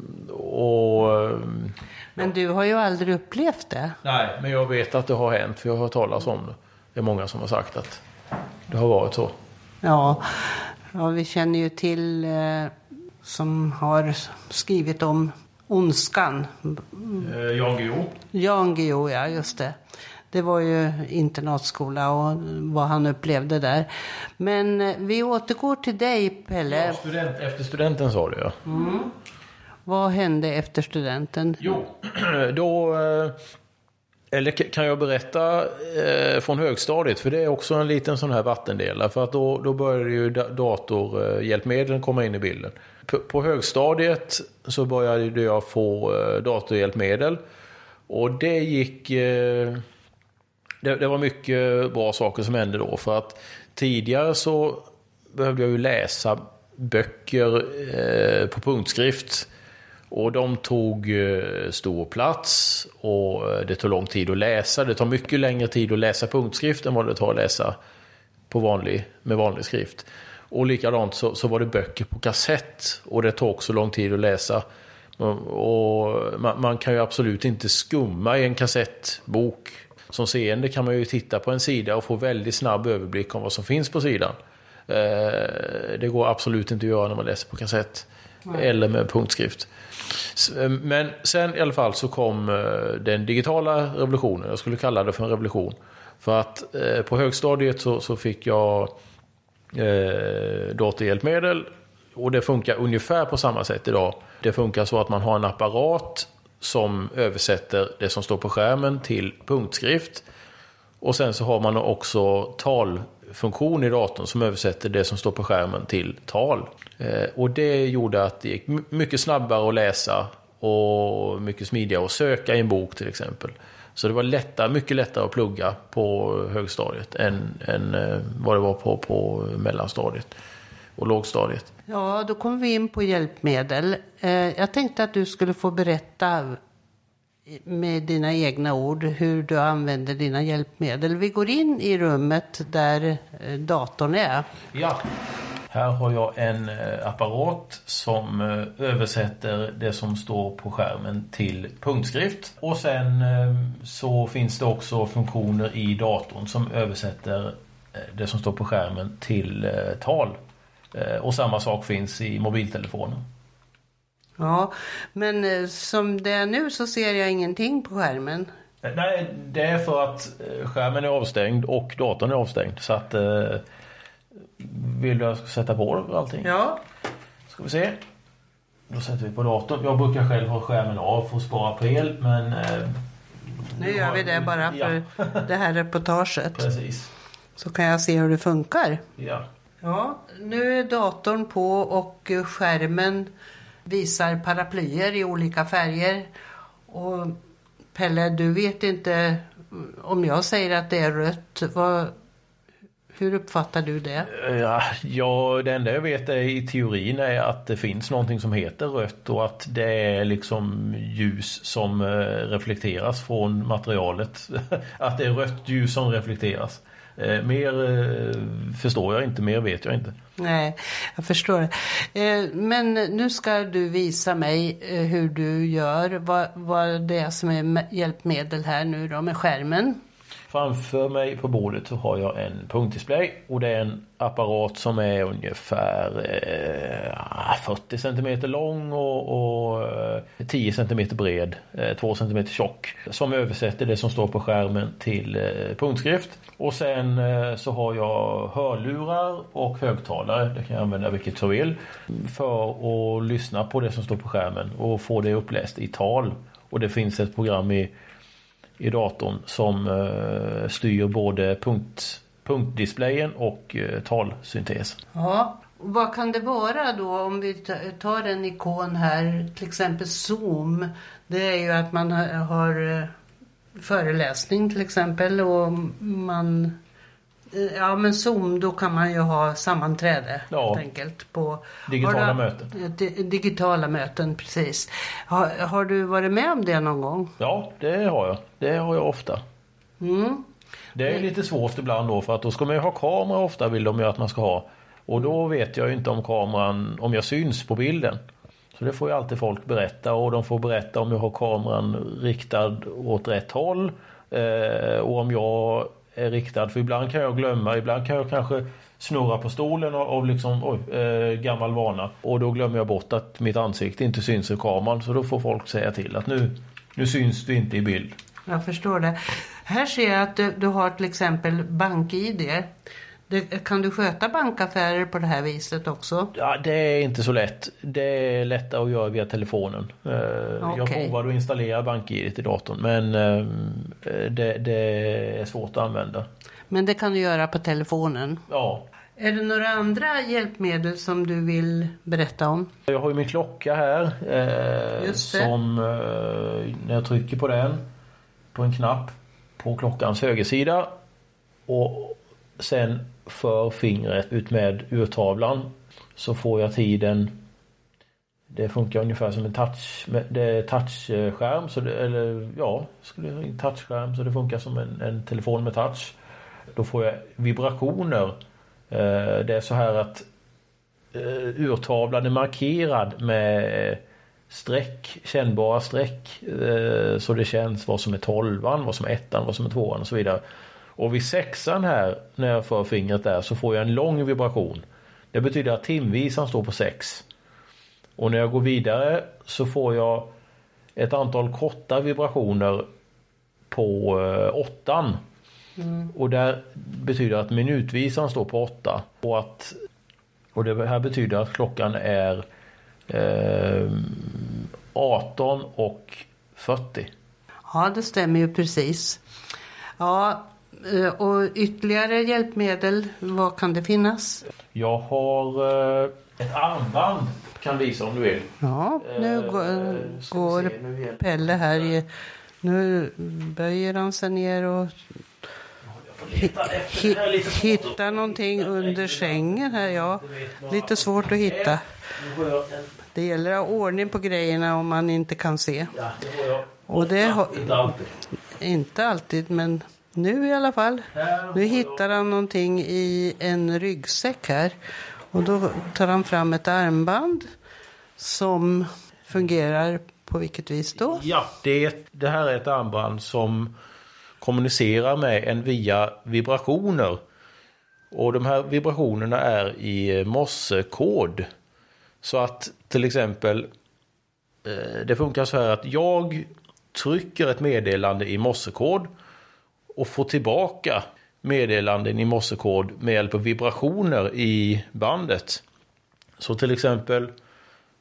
och, men du har ju aldrig upplevt det. Nej, men jag vet att det har hänt, för jag har hört talas om det. Det är många som har sagt att det har varit så. Ja, ja vi känner ju till eh, som har skrivit om ondskan. Uh, Jan Guillou. Jan Guillou, ja, just det. Det var ju internatskola och vad han upplevde där. Men vi återgår till dig, Pelle. Ja, student, efter studenten sa du, ja. Mm. Vad hände efter studenten? Jo, då... Eller kan jag berätta eh, från högstadiet, för det är också en liten sån här vattendelare. För att då, då började ju datorhjälpmedlen komma in i bilden. På, på högstadiet så började jag få eh, datorhjälpmedel. Och det gick... Eh, Det, det var mycket bra saker som hände då, för att tidigare så behövde jag ju läsa böcker eh, på punktskrift, och de tog eh, stor plats och det tog lång tid att läsa. Det tar mycket längre tid att läsa punktskrift än vad det tar att läsa på vanlig, med vanlig skrift. Och likadant så, så var det böcker på kassett, och det tog också lång tid att läsa. Och man, man kan ju absolut inte skumma i en kassettbok. Som seende kan man ju titta på en sida och få väldigt snabb överblick om vad som finns på sidan. Eh, det går absolut inte att göra när man läser på kassett. Nej. Eller med punktskrift. Men sen i alla fall så kom den digitala revolutionen. Jag skulle kalla det för en revolution. För att eh, på högstadiet så, så fick jag eh, datorhjälpmedel. Och det funkar ungefär på samma sätt idag. Det funkar så att man har en apparat som översätter det som står på skärmen till punktskrift. Och sen så har man också talfunktion i datorn som översätter det som står på skärmen till tal. Eh, och det gjorde att det gick mycket snabbare att läsa och mycket smidigare att söka i en bok till exempel. Så det var lättare, mycket lättare att plugga på högstadiet än, än eh, vad det var på, på mellanstadiet och lågstadiet. Ja, då kom vi in på hjälpmedel. Eh, jag tänkte att du skulle få berätta med dina egna ord hur du använder dina hjälpmedel. Vi går in i rummet där eh, datorn är. Ja, här har jag en eh, apparat som eh, översätter det som står på skärmen till punktskrift. Och sen eh, så finns det också funktioner i datorn som översätter eh, det som står på skärmen till eh, tal. Och samma sak finns i mobiltelefonen. Ja, men som det är nu så ser jag ingenting på skärmen. Nej, det är för att skärmen är avstängd och datorn är avstängd. Så att, vill jag sätta på allting? Ja. Ska vi se. Då sätter vi på datorn. Jag brukar själv ha skärmen av för att spara på el, men... Eh, nu gör vi det bara för ja. det här reportaget. Precis. Så kan jag se hur det funkar. Ja. Ja, nu är datorn på och skärmen visar paraplyer i olika färger. Och Pelle, du vet inte om jag säger att det är rött. Vad, hur uppfattar du det? Ja, ja, det enda jag vet är, i teorin är att det finns någonting som heter rött och att det är liksom ljus som reflekteras från materialet. Att det är rött ljus som reflekteras. Eh, mer eh, förstår jag inte, mer vet jag inte. Nej, jag förstår. Eh, men nu ska du visa mig eh, hur du gör. Vad, vad det är som är hjälpmedel här nu då med skärmen. Framför mig på bordet så har jag en punktdisplay och det är en apparat som är ungefär eh, fyrtio centimeter lång och, och eh, tio centimeter bred, eh, två centimeter tjock, som översätter det som står på skärmen till eh, punktskrift. Och sen eh, så har jag hörlurar och högtalare, det kan jag använda vilket så vill, för att lyssna på det som står på skärmen och få det uppläst i tal. Och det finns ett program i i datorn som uh, styr både punkt, punktdisplayen och uh, talsyntes. Ja, vad kan det vara då om vi tar en ikon här, till exempel Zoom. Det är ju att man har, har uh, föreläsning till exempel och man... Ja, men Zoom, då kan man ju ha sammanträde ja, helt enkelt på digitala du, möten. Digitala möten, precis. Har, har du varit med om det någon gång? Ja, det har jag. Det har jag ofta. Mm. Det är lite svårt ibland då, för att då ska man ju ha kamera, ofta vill de ju att man ska ha. Och då vet jag ju inte om kameran, om jag syns på bilden. Så det får ju alltid folk berätta, och de får berätta om jag har kameran riktad åt rätt håll eh, och om jag är riktad, för ibland kan jag glömma, ibland kan jag kanske snurra på stolen av liksom, oj, eh, gammal vana, och då glömmer jag bort att mitt ansikte inte syns i kameran, så då får folk säga till att nu, nu syns du inte i bild. Jag förstår det. Här ser jag att du, du har till exempel bank-I D. Det, kan du sköta bankaffärer på det här viset också? Ja, det är inte så lätt. Det är lättare att göra via telefonen. Uh, okay. Jag provade att installera bank-I D till datorn, men uh, det, det är svårt att använda. Men det kan du göra på telefonen? Ja. Är det några andra hjälpmedel som du vill berätta om? Jag har ju min klocka här. Uh, som uh, när jag trycker på den, på en knapp på klockans högersida, och sen för fingret ut med urtavlan, så får jag tiden. Det funkar ungefär som en touch, det är touchskärm, så det, eller ja, skulle en touchskärm, så det funkar som en, en telefon med touch. Då får jag vibrationer. Det är så här att urtavlan är markerad med streck, kännbara streck, så det känns vad som är tolvan, vad som är ettan, vad som är tvåan och så vidare. Och vid sexan här, när jag för fingret där, så får jag en lång vibration. Det betyder att timvisan står på sex. Och när jag går vidare så får jag ett antal korta vibrationer på eh, åttan. Mm. Och det betyder att minutvisan står på åtta. Och, att, och det här betyder att klockan är eh, arton och fyrtio. Ja, det stämmer ju precis. Ja, och ytterligare hjälpmedel, vad kan det finnas? Jag har eh, ett armband, kan visa om du vill. Ja, nu eh, går, går se, nu Pelle här i, nu böjer han sig ner och hittar någonting under sängen här, ja. Lite svårt att hitta. Det gäller att ha ordning på grejerna om man inte kan se. Och det har inte alltid, men nu i alla fall. Nu hittar han någonting i en ryggsäck här. Och då tar han fram ett armband som fungerar på vilket vis då? Ja, det, det här är ett armband som kommunicerar med en via vibrationer. Och de här vibrationerna är i morsekod. Så att till exempel det funkar så här att jag trycker ett meddelande i morsekod och får tillbaka meddelanden i morsekod med hjälp av vibrationer i bandet. Så till exempel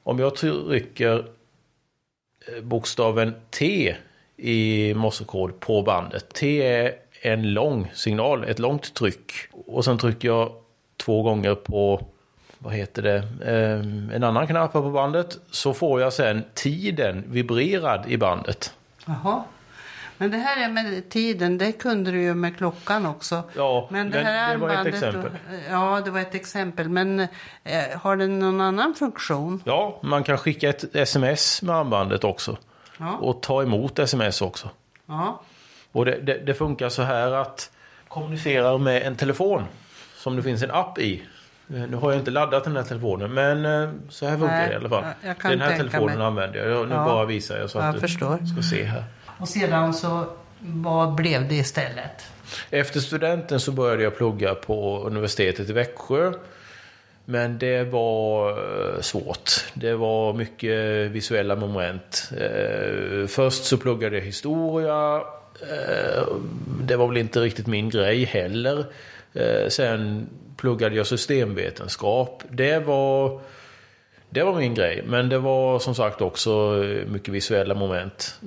om jag trycker bokstaven T i morsekod på bandet. T är en lång signal, ett långt tryck. Och sen trycker jag två gånger på, vad heter det, en annan knapp på bandet. Så får jag sen tiden vibrerad i bandet. Jaha. Men det här är med tiden, det kunde du ju med klockan också. Ja, men det, men här det var ett armbandet exempel. Då, ja, det var ett exempel. Men eh, har den någon annan funktion? Ja, man kan skicka ett sms med armbandet också. Ja. Och ta emot sms också. Ja. Och det, det, det funkar så här att kommunicera med en telefon som det finns en app i. Nu har jag inte laddat den här telefonen, men så här funkar Nej, det i alla fall. Jag, jag kan den här telefonen mig. använder jag. jag nu ja. bara visar jag så att jag du förstår. ska se här. Och sedan så, vad blev det istället? Efter studenten så började jag plugga på universitetet i Växjö. Men det var svårt. Det var mycket visuella moment. Först så pluggade jag historia. Det var väl inte riktigt min grej heller. Sen pluggade jag systemvetenskap. Det var, det var min grej. Men det var som sagt också mycket visuella moment.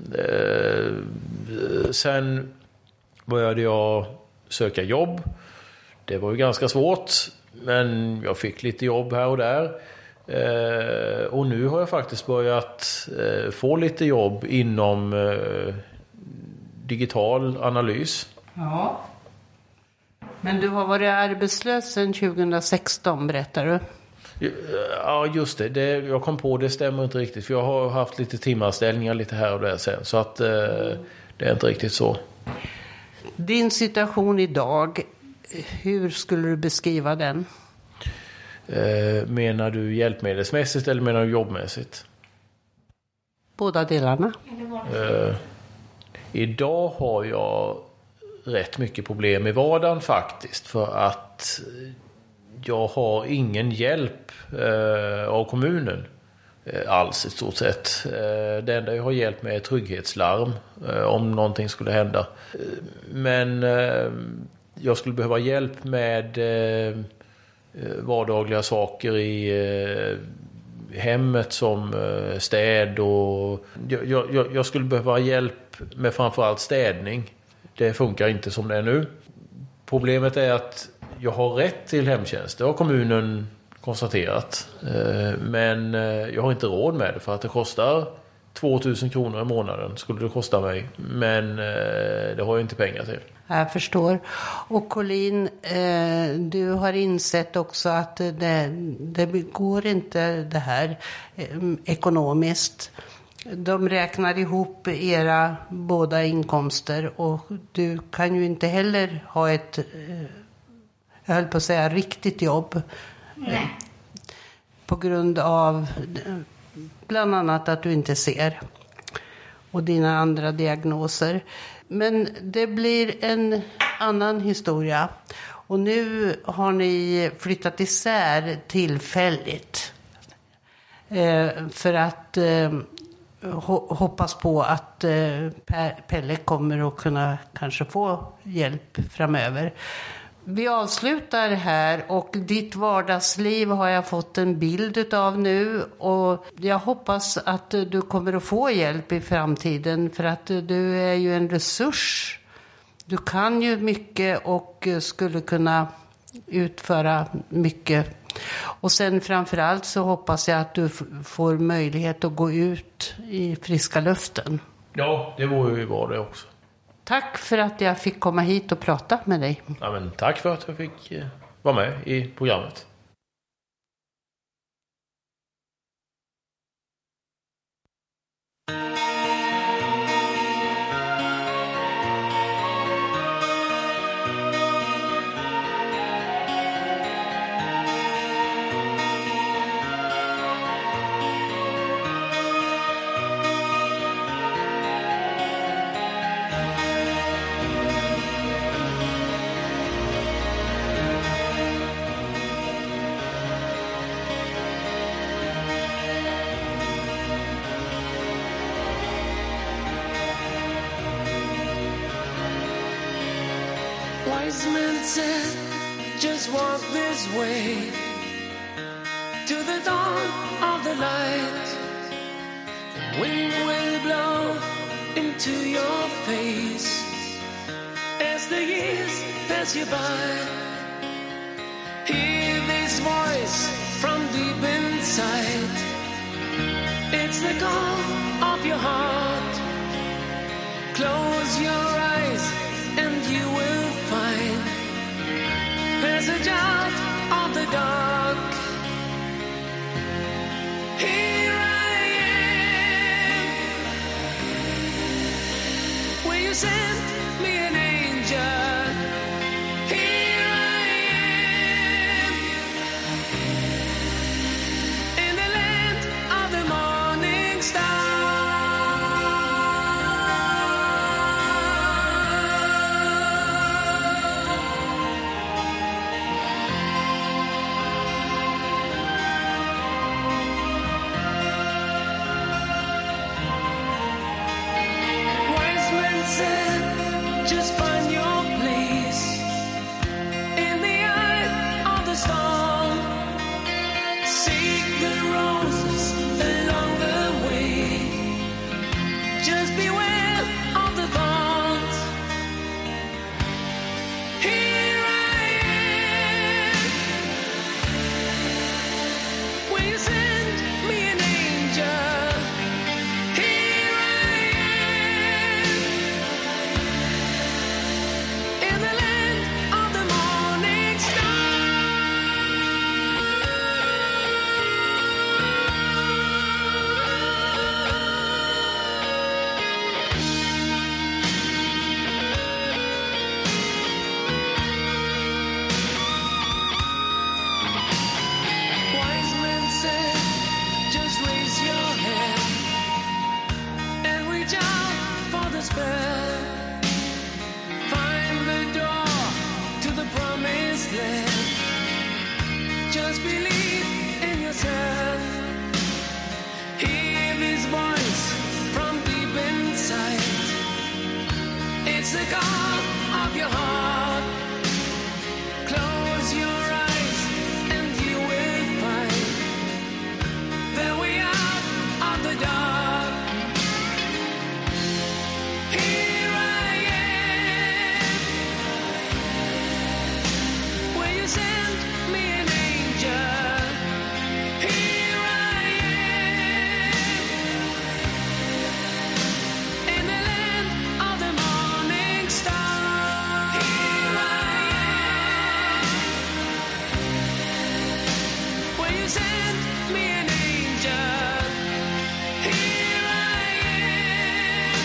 Sen började jag söka jobb. Det var ju ganska svårt. Men jag fick lite jobb här och där. Eh, och nu har jag faktiskt börjat eh, få lite jobb inom eh, digital analys. Ja. Men du har varit arbetslös sedan tjugo sexton, berättar du? Ja, just det. det. Jag kom på det stämmer inte riktigt. För jag har haft lite timanställningar lite här och där sen. Så att eh, det är inte riktigt så. Din situation idag, hur skulle du beskriva den? Eh, menar du hjälpmedelsmässigt eller menar du jobbmässigt? Båda delarna. Eh, idag har jag rätt mycket problem i vardagen faktiskt. För att jag har ingen hjälp eh, av kommunen eh, alls i stort sett. Eh, det enda jag har hjälp med är trygghetslarm eh, om någonting skulle hända. Eh, men eh, jag skulle behöva hjälp med eh, vardagliga saker i eh, hemmet som eh, städ och jag, jag, jag skulle behöva hjälp med framförallt städning. Det funkar inte som det är nu. Problemet är att jag har rätt till hemtjänst. Det har kommunen konstaterat. Eh, men eh, jag har inte råd med det för att det kostar tvåtusen kronor i månaden skulle det kosta mig. Men eh, det har jag inte pengar till. Jag förstår. Och Colin, eh, du har insett också att det, det går inte det här eh, ekonomiskt. De räknar ihop era båda inkomster och du kan ju inte heller ha ett, eh, jag höll på att säga, riktigt jobb. Nej. På grund av bland annat att du inte ser och dina andra diagnoser. Men det blir en annan historia. Och nu har ni flyttat isär tillfälligt. Eh, för att eh, ho- hoppas på att eh, Pelle kommer att kunna kanske få hjälp framöver. Vi avslutar här och ditt vardagsliv har jag fått en bild av nu och jag hoppas att du kommer att få hjälp i framtiden för att du är ju en resurs. Du kan ju mycket och skulle kunna utföra mycket. Och sen framförallt så hoppas jag att du f- får möjlighet att gå ut i friska luften. Ja, det vore ju bra det också. Tack för att jag fick komma hit och prata med dig. Ja, men tack för att jag fick eh, vara med i programmet. Wise men said, just walk this way to the dawn of the light. into your face as the years pass you by. Hear this voice from deep inside. It's the call of your heart. Close your eyes and you will find passage out of the dark. Here I am. Will you send me an angel? Here I am. In the land of the morning star. Just find your place in the eye of the storm. Seek the roses along the way. Just beware of the thorns. Here I am. Will you send me an angel? Here I am. In the land of the morning star. Wise men said, just raise your hand and reach out for the spell. Find the door to the promised land. Just believe in yourself. Hear this voice from deep inside. It's the call of your heart. Close your eyes and you will find the way out of the dark. Here I am. Will you send me an angel? Here I am. In the land of the morning star. Here I am. Will you send me an angel? Here I am.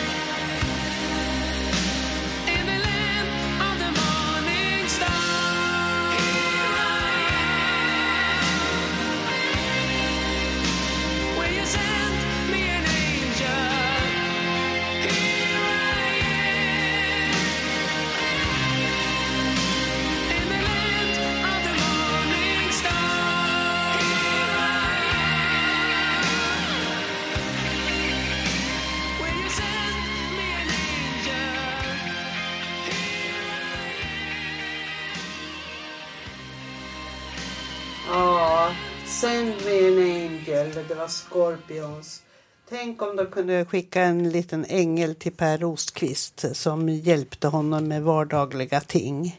In the land of the morning star. Here I am. Will you send me an angel? Here I am. In the land of the morning star. Here I am. Will you send me an angel? Ja, Send Me an Angel, det var Scorpions. Tänk om de kunde skicka en liten ängel till Per Rosqvist som hjälpte honom med vardagliga ting.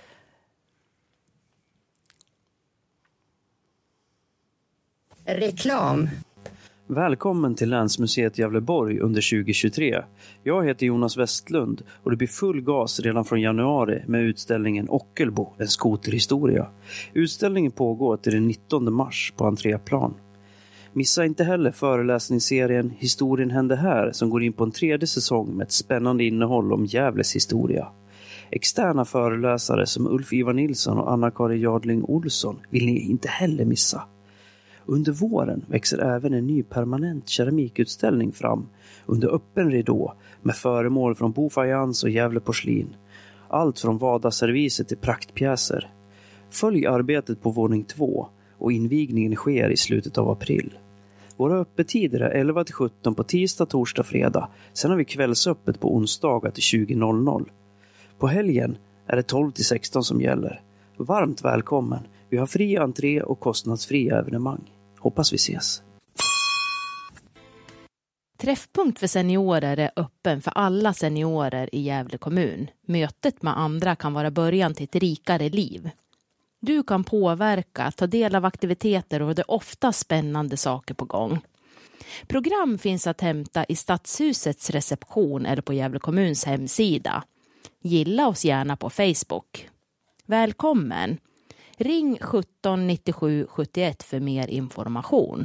Reklam. Välkommen till Länsmuseet Gävleborg under tjugo tjugotre. Jag heter Jonas Westlund och det blir full gas redan från januari med utställningen Ockelbo, en skoterhistoria. Utställningen pågår till den nittonde mars på entréplan. Missa inte heller föreläsningsserien Historien hände här som går in på en tredje säsong med ett spännande innehåll om Gävles historia. Externa föreläsare som Ulf-Ivar Nilsson och Anna-Kari Jadling Olsson vill ni inte heller missa. Under våren växer även en ny permanent keramikutställning fram under öppen ridå med föremål från bofajans och Gävle porslin. Allt från vardagsserviser till praktpjäser. Följ arbetet på våning två och invigningen sker i slutet av april. Våra öppettider är elva till sjutton på tisdag, torsdag, fredag. Sen har vi kvällsöppet på onsdagar till tjugo noll noll. På helgen är det tolv till sexton som gäller. Varmt välkommen. Vi har fri entré och kostnadsfria evenemang. Hoppas vi ses. Träffpunkt för seniorer är öppen för alla seniorer i Gävle kommun. Mötet med andra kan vara början till ett rikare liv. Du kan påverka, ta del av aktiviteter och det är ofta spännande saker på gång. Program finns att hämta i Stadshusets reception eller på Gävle kommuns hemsida. Gilla oss gärna på Facebook. Välkommen! Ring sjutton nittiosju sjuttioett för mer information.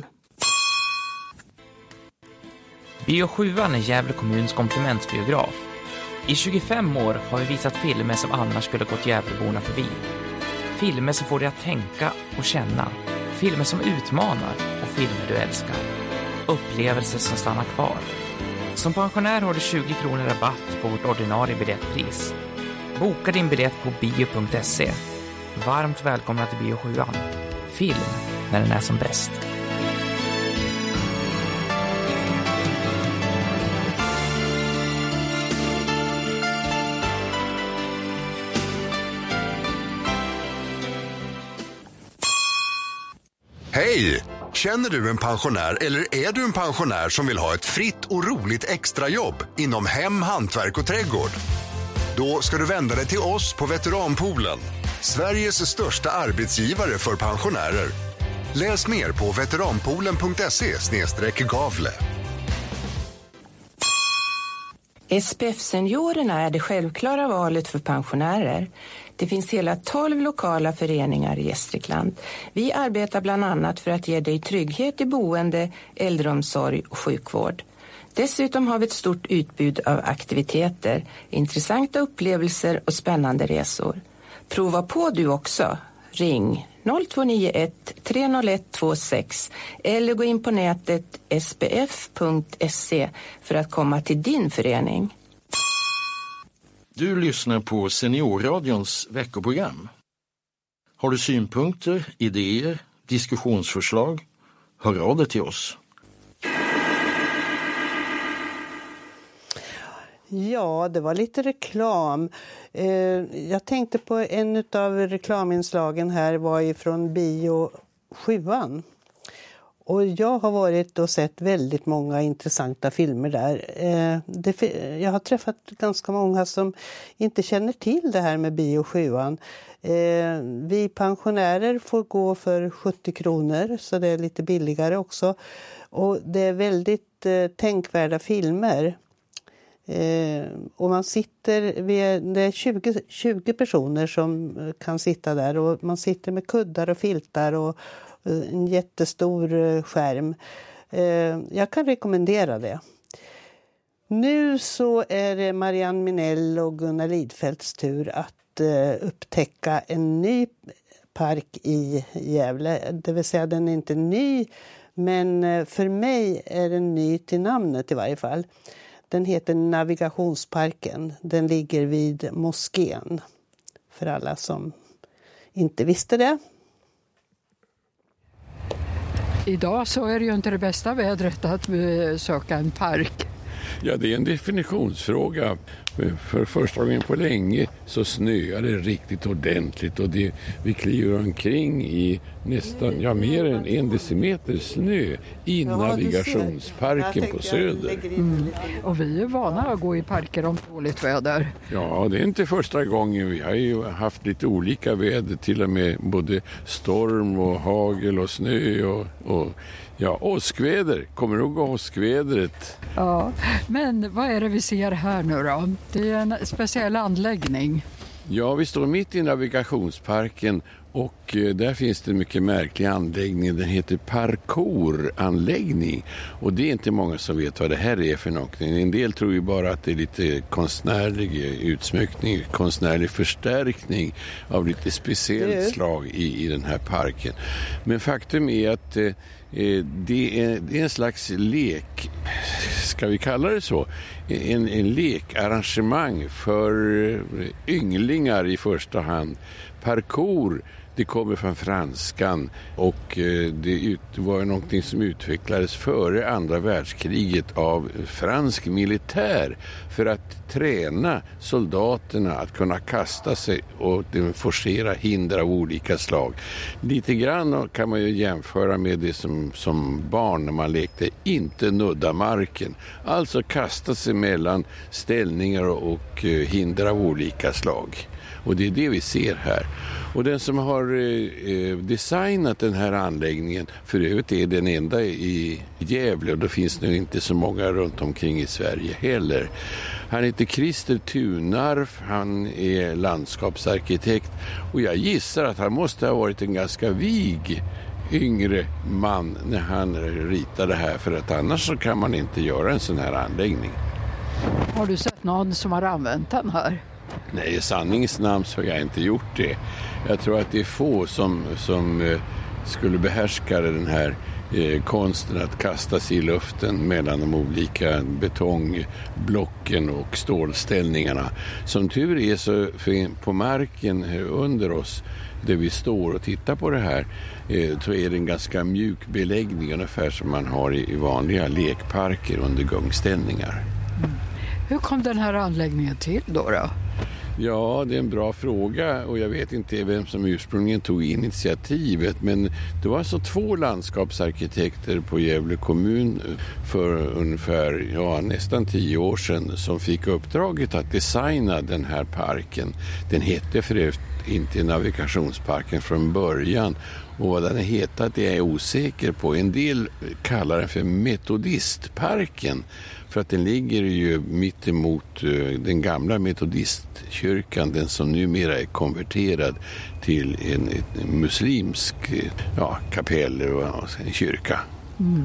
Bio sjuan är Gävle kommuns komplementsbiograf. I tjugofem år har vi visat filmer som annars skulle gått Gävleborna förbi. Filmer som får dig att tänka och känna. Filmer som utmanar och filmer du älskar. Upplevelser som stannar kvar. Som pensionär har du tjugo kronor rabatt på vårt ordinarie biljettpris. Boka din biljett på bio punkt se. Varmt välkomna till Bio sjuan. Film när den är som bäst. Hej! Känner du en pensionär eller är du en pensionär som vill ha ett fritt och roligt extrajobb inom hem, hantverk och trädgård? Då ska du vända dig till oss på Veteranpoolen, Sveriges största arbetsgivare för pensionärer. Läs mer på veteranpoolen punkt se slash gavle. S P F-seniorerna är det självklara valet för pensionärer. Det finns hela tolv lokala föreningar i Gästrikland. Vi arbetar bland annat för att ge dig trygghet i boende, äldreomsorg och sjukvård. Dessutom har vi ett stort utbud av aktiviteter, intressanta upplevelser och spännande resor. Prova på du också. Ring noll två nio ett tre noll ett två sex eller gå in på nätet s p f punkt se för att komma till din förening. Du lyssnar på Seniorradions veckoprogram. Har du synpunkter, idéer, diskussionsförslag? Hör av dig till oss. Ja, det var lite reklam. Eh, jag tänkte på en av reklaminslagen här var ifrån Bio sjuan. Och jag har varit och sett väldigt många intressanta filmer där. Eh, det, jag har träffat ganska många som inte känner till det här med Bio sjuan. Eh, vi pensionärer får gå för sjuttio kronor, så det är lite billigare också. Och det är väldigt eh, tänkvärda filmer. Eh, och man sitter, vid, det är tjugo, tjugo personer som kan sitta där och man sitter med kuddar och filtar och en jättestor skärm. Eh, jag kan rekommendera det. Nu så är det Marianne Minell och Gunnar Lidfeldts tur att eh, upptäcka en ny park i Gävle. Det vill säga den är inte ny, men för mig är den ny till namnet i varje fall. Den heter Navigationsparken. Den ligger vid moskén. För alla som inte visste det. Idag så är det ju inte det bästa vädret att besöka en park. Ja, det är en definitionsfråga. För första gången på länge så snöar det riktigt ordentligt och det, vi kliver omkring i nästan, ja mer än en decimeter snö i ja, Navigationsparken på Söder. Mm. Och vi är vana att gå i parker om dåligt väder. Ja, det är inte första gången. Vi har ju haft lite olika väder, till och med både storm och hagel och snö och, och ja, åskväder. Kommer du ihåg åskvädret? Ja, men vad är det vi ser här nu då? Det är en speciell anläggning. Ja, vi står mitt i Navigationsparken och där finns det en mycket märklig anläggning. Den heter parkouranläggning och det är inte många som vet vad det här är för någonting. En del tror ju bara att det är lite konstnärlig utsmyckning, konstnärlig förstärkning av lite speciellt slag i, i den här parken. Men faktum är att eh, det, är, det är en slags lek, ska vi kalla det så, en, en lekarrangemang för ynglingar i första hand. Parkour, Det kommer från franskan och eh, det ut, var någonting som utvecklades före andra världskriget av fransk militär för att träna soldaterna att kunna kasta sig och forcera hinder av olika slag. Lite grann kan man ju jämföra med det som, som barn när man lekte inte nudda marken. Alltså kasta sig mellan ställningar och, och hinder av olika slag. Och det är det vi ser här. Och den som har eh, designat den här anläggningen, för övrigt är den enda i Gävle och då finns det inte så många runt omkring i Sverige heller. Han heter Christer Tunarf, han är landskapsarkitekt och jag gissar att han måste ha varit en ganska vig yngre man när han ritade det här, för att annars så kan man inte göra en sån här anläggning. Har du sett någon som har använt den här? Nej, i sanningens namn så har jag inte gjort det. Jag tror att det är få som, som eh, skulle behärska den här eh, konsten att kasta sig i luften mellan de olika betongblocken och stålställningarna. Som tur är så på marken under oss där vi står och tittar på det här eh, så är det en ganska mjuk beläggning ungefär som man har i, i vanliga lekparker under gångställningar. Mm. Hur kom den här anläggningen till då då? Ja, det är en bra fråga och jag vet inte vem som ursprungligen tog initiativet, men det var alltså två landskapsarkitekter på Gävle kommun för ungefär ja, nästan tio år sedan som fick uppdraget att designa den här parken. Den hette för övrigt inte Navigationsparken från början och vad den hetat det är jag osäker på. En del kallar den för Metodistparken för att den ligger ju mitt emot den gamla metodistkyrkan, den som numera är konverterad till en, en muslimsk ja, kapell och en kyrka. Mm.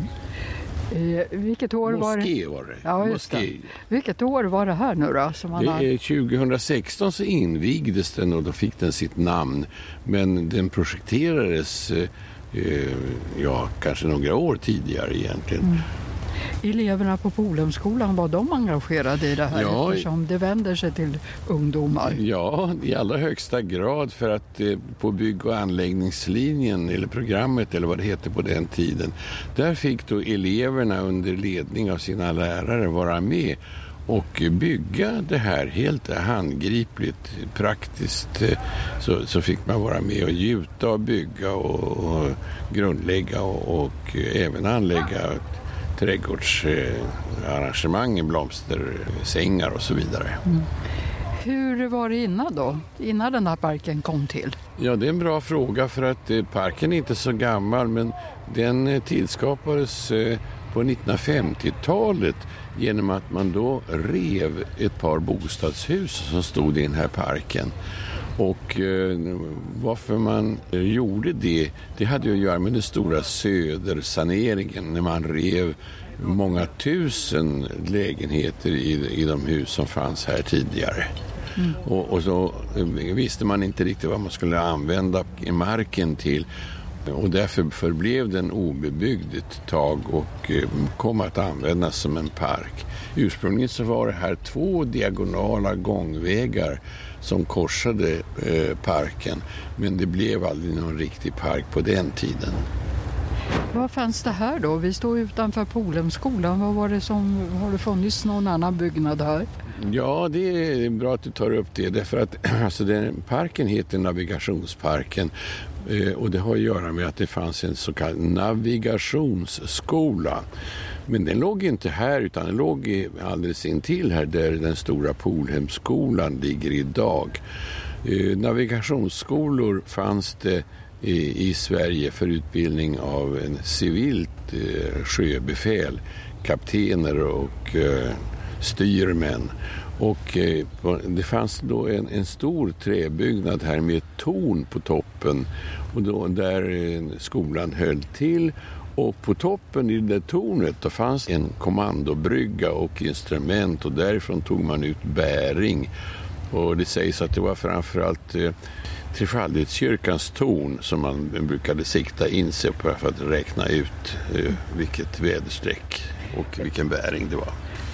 Eh, vilket år var det? Moské var det. Ja, just det. Vilket år var det här nu då? Som man det har... är tjugohundrasexton så invigdes den och då fick den sitt namn. Men den projekterades eh, ja, kanske några år tidigare egentligen. Mm. Eleverna på Polhemskolan, var de engagerade i det här ja, eftersom det vänder sig till ungdomar? Ja, i allra högsta grad, för att eh, på bygg- och anläggningslinjen eller programmet eller vad det heter på den tiden, där fick då eleverna under ledning av sina lärare vara med och bygga det här helt handgripligt, praktiskt. Så, så fick man vara med och gjuta och bygga och, och grundlägga och, och även anlägga trädgårdsarrangemang, blomstersängar och så vidare. Mm. Hur var det innan då? Innan den här parken kom till? Ja, det är en bra fråga för att eh, parken är inte så gammal, men den eh, tillskapades eh, på nittonhundrafemtiotalet genom att man då rev ett par bostadshus som stod i den här parken. Och eh, varför man eh, gjorde det, det hade ju att göra med den stora södersaneringen när man rev många tusen lägenheter i, i de hus som fanns här tidigare. Mm. Och, och så eh, visste man inte riktigt vad man skulle använda marken till. Och därför förblev den obebyggd ett tag och eh, kom att användas som en park. Ursprungligen så var det här två diagonala gångvägar som korsade eh, parken, men det blev aldrig någon riktig park på den tiden. Vad fanns det här då? Vi står utanför Polhemskolan. Vad var det som, har det funnits någon annan byggnad här? Ja, det är bra att du tar upp det, därför att alltså, den parken heter Navigationsparken eh, och det har att göra med att det fanns en så kallad navigationsskola. Men den låg inte här utan den låg alldeles intill här där den stora Polhemskolan ligger idag. Eh, navigationsskolor fanns det i, i Sverige för utbildning av en civilt eh, sjöbefäl, kaptener och eh, styrmän. Och eh, det fanns då en, en stor träbyggnad här med ett torn på toppen och då, där eh, skolan höll till. Och på toppen i det tornet då fanns en kommandobrygga och instrument och därifrån tog man ut bäring. Och det sägs att det var framförallt eh, Trefaldighetskyrkans torn som man brukade sikta in sig på för att räkna ut eh, vilket väderstreck och vilken bäring det var.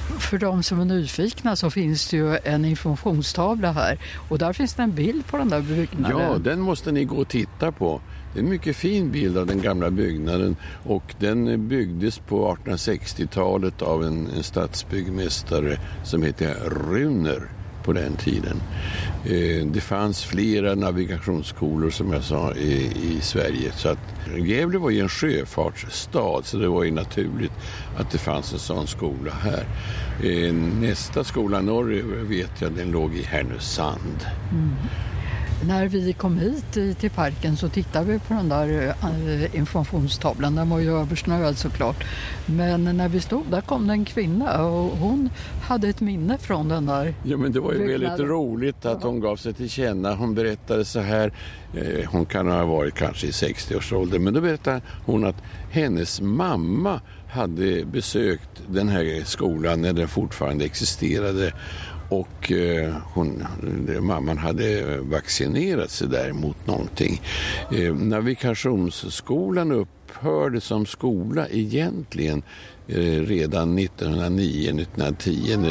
För de som är nyfikna så finns det ju en informationstavla här. Och där finns det en bild på den där byggnaden. Ja, den måste ni gå och titta på. Det är en mycket fin bild av den gamla byggnaden och den byggdes på artonhundrasextiotalet av en, en stadsbyggmästare som heter Runer på den tiden. Eh, det fanns flera navigationsskolor som jag sa i, i Sverige, så att Gävle var ju en sjöfartsstad, så det var ju naturligt att det fanns en sån skola här. Eh, nästa skola norröver vet jag, den låg i Härnösand. Mm. När vi kom hit till parken så tittade vi på den där informationstavlan. Den var ju översnöad såklart. Men när vi stod där kom det en kvinna och hon hade ett minne från den där. Ja, men det var ju byggnaden. väldigt roligt att hon gav sig till känna. Hon berättade så här, eh, hon kan ha varit kanske i sextio-årsåldern, men då berättade hon att hennes mamma hade besökt den här skolan när den fortfarande existerade. Och eh, hon, mamman hade vaccinerat sig där mot någonting. Eh, navigationsskolan upphörde som skola egentligen eh, redan nittonhundranio nittonhundratio när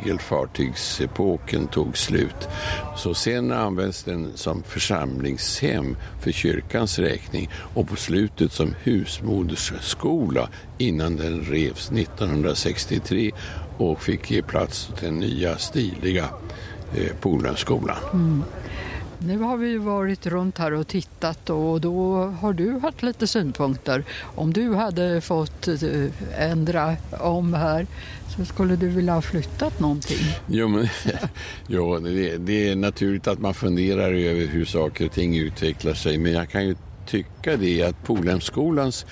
segelfartygsepoken tog slut. Så sen används den som församlingshem för kyrkans räkning och på slutet som husmodersskola innan den revs nittonhundrasextiotre och fick ge plats till den nya stiliga eh, Polhemskolan. Mm. Nu har vi ju varit runt här och tittat och då har du haft lite synpunkter. Om du hade fått ändra om här så skulle du vilja ha flyttat någonting. Jo, men, jo det, det är naturligt att man funderar över hur saker och ting utvecklar sig, men jag kan ju tycka det att Polhemskolans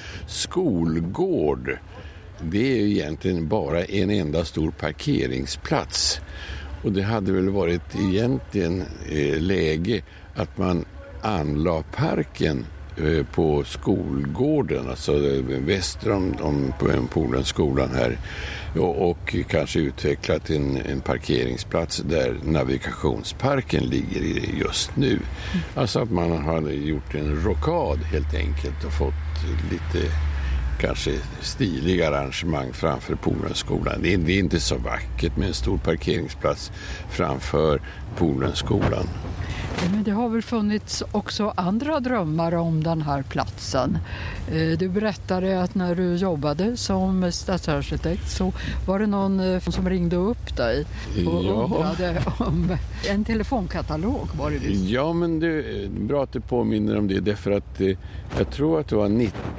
skolgård, det är ju egentligen bara en enda stor parkeringsplats. Och det hade väl varit egentligen eh, läge att man anlade parken eh, på skolgården, alltså eh, väster om, om på en Polhemskolan här, och, och kanske utvecklat en, en parkeringsplats där navigationsparken ligger i just nu. Mm. Alltså att man hade gjort en rockad helt enkelt och fått lite kanske stiliga arrangemang framför Polhemskolan. Det är, det är inte så vackert med en stor parkeringsplats framför Polhemskolan. Men det har väl funnits också andra drömmar om den här platsen. Du berättade att när du jobbade som stadsarkitekt så var det någon som ringde upp dig och ja. undrade om en telefonkatalog. Var det visst? Ja, men det är bra att du påminner om det, därför att jag tror att det var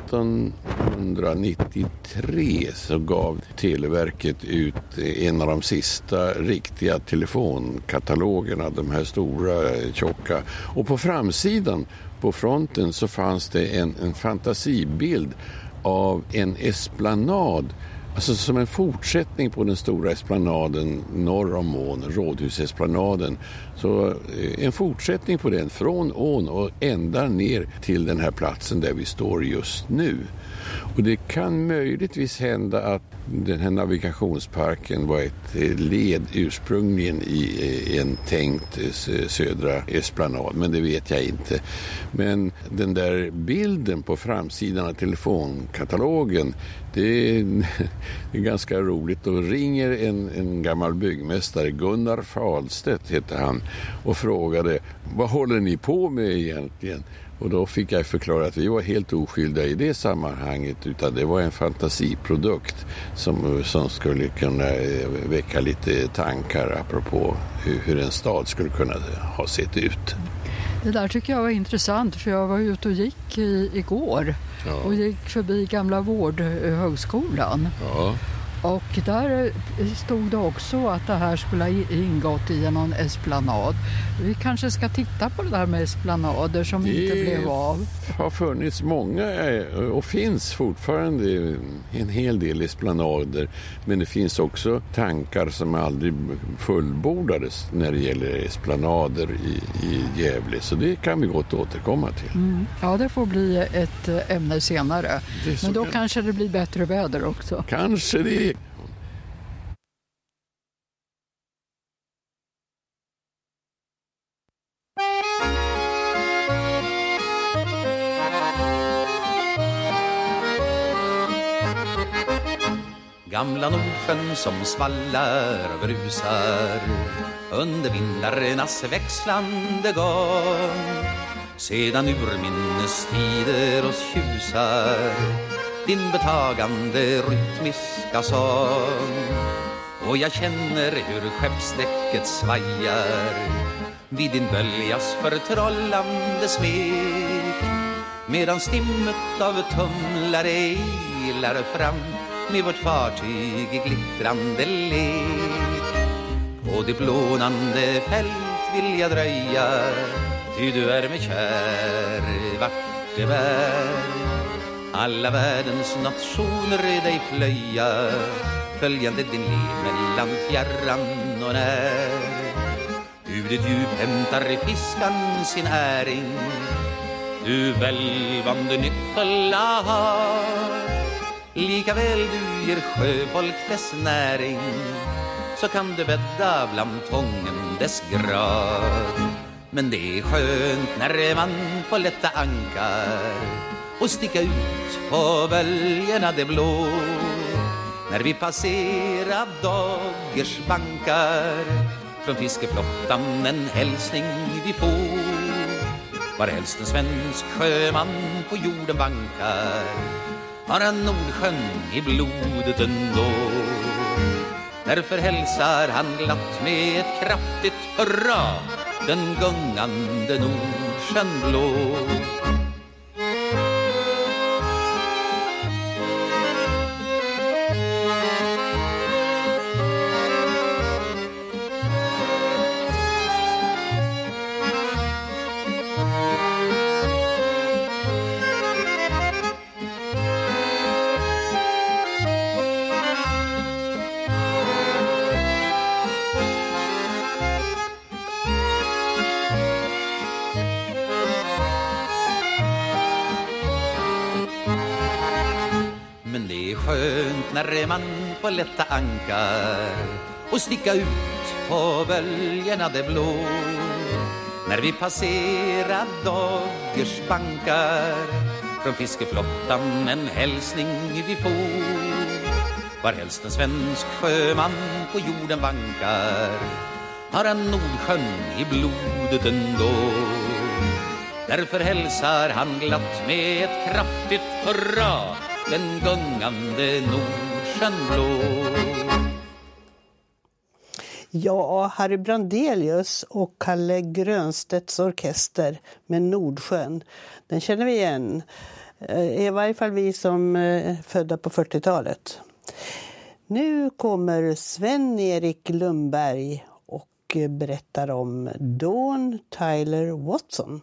nittonhundranittiotre så gav Televerket ut en av de sista riktiga telefonkatalogerna, de här stora tjocka. Och på framsidan, på fronten, så fanns det en, en fantasibild av en esplanad, alltså som en fortsättning på den stora esplanaden norr om ån, Rådhusesplanaden. Så en fortsättning på den från ån och ända ner till den här platsen där vi står just nu. Och det kan möjligtvis hända att den här navigationsparken var ett led ursprungligen i en tänkt södra esplanad, men det vet jag inte. Men den där bilden på framsidan av telefonkatalogen, det är, det är ganska roligt. Då ringer en, en gammal byggmästare, Gunnar Falstedt heter han, och frågade, vad håller ni på med egentligen? Och då fick jag förklara att vi var helt oskyldiga i det sammanhanget, utan det var en fantasiprodukt som, som skulle kunna väcka lite tankar apropå hur, hur en stad skulle kunna ha sett ut. Det där tycker jag var intressant, för jag var ute och gick i, igår ja. och gick förbi gamla Vårdhögskolan. Ja. Och där stod det också att det här skulle ha ingått i någon esplanad. Vi kanske ska titta på det där med esplanader som det inte blev av. Det har funnits många och finns fortfarande en hel del esplanader. Men det finns också tankar som aldrig fullbordades när det gäller esplanader i, i Gävle. Så det kan vi gott återkomma till. Mm. Ja, det får bli ett ämne senare. Men då kan... kanske det blir bättre väder också. Kanske det. gamla Nordsjön som svallar och brusar under vindarnas växlande gång. Sedan urminnes tider oss tjusar din betagande rytmiska sång. Och jag känner hur skeppsdäcket svajar vid din böljas förtrollande smek, medan stimmet av tumlare ilar fram med vårt fartyg i glittrande lek. På det blånande fält vill jag dröja, ty du är mig kär vart det bär. Alla världens nationer dig plöja, följande din liv mellan fjärran och när. Ur det djup hämtar fiskan sin äring, du välvande nyckfulla har. Lika väl du ger sjöfolk dess näring, så kan du bädda bland tången dess grad. Men det är skönt när man får lätta ankar och sticka ut på böljerna det blå. När vi passerar Daggers bankar, från fiskeflottan en hälsning vi får. Var helst en svensk sjöman på jorden bankar, har han Nordsjön i blodet ändå. Därför hälsar han glatt med ett kraftigt hurra den gungande Nordsjön blå. När man får lätta ankar och sticka ut på böljerna det blå. När vi passerar Daggers bankar, från fiskeflottan en hälsning vi får. Var helst en svensk sjöman på jorden bankar, har han Nordsjön i blodet ändå. Därför hälsar han glatt med ett kraftigt hurra den gungande Nordsjön blå. Ja, Harry Brandelius och Kalle Grönstedts orkester med Nordsjön. Den känner vi igen. I varje fall vi som är födda på fyrtiotalet. Nu kommer Sven-Erik Lundberg och berättar om Dawn Tyler Watson.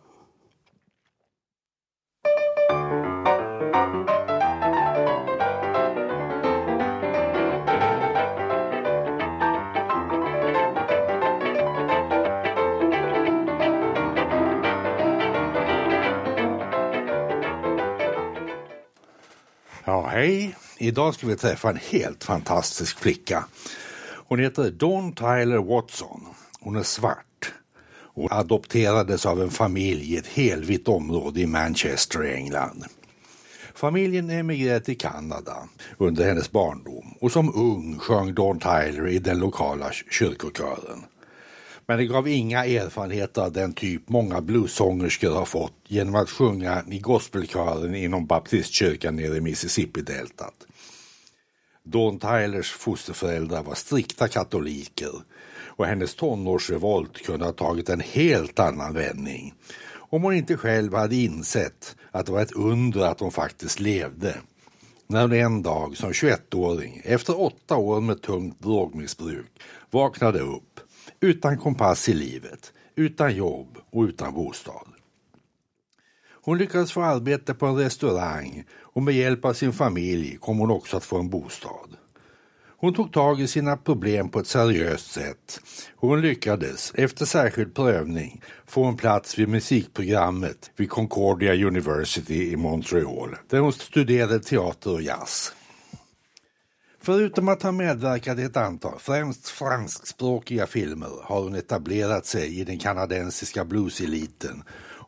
Ja, hej. Idag ska vi träffa en helt fantastisk flicka. Hon heter Dawn Tyler Watson. Hon är svart och adopterades av en familj i ett helvitt område i Manchester i England. Familjen emigrerade till Kanada under hennes barndom och som ung sjöng Dawn Tyler i den lokala kyrkokören. Men det gav inga erfarenheter av den typ många bluessångerskor har fått genom att sjunga i gospelkören inom baptistkyrkan nere i Mississippi-deltat. Dawn Tylers fosterföräldrar var strikta katoliker och hennes tonårsrevolt kunde ha tagit en helt annan vändning om hon inte själv hade insett att det var ett under att hon faktiskt levde. När hon en dag som tjugoettåring, efter åtta år med tungt drogmissbruk, vaknade upp utan kompass i livet, utan jobb och utan bostad. Hon lyckades få arbete på en restaurang och med hjälp av sin familj kom hon också att få en bostad. Hon tog tag i sina problem på ett seriöst sätt och hon lyckades efter särskild prövning få en plats vid musikprogrammet vid Concordia University i Montreal där hon studerade teater och jazz. Förutom att ha medverkat i ett antal främst franskspråkiga filmer har hon etablerat sig i den kanadensiska blueseliten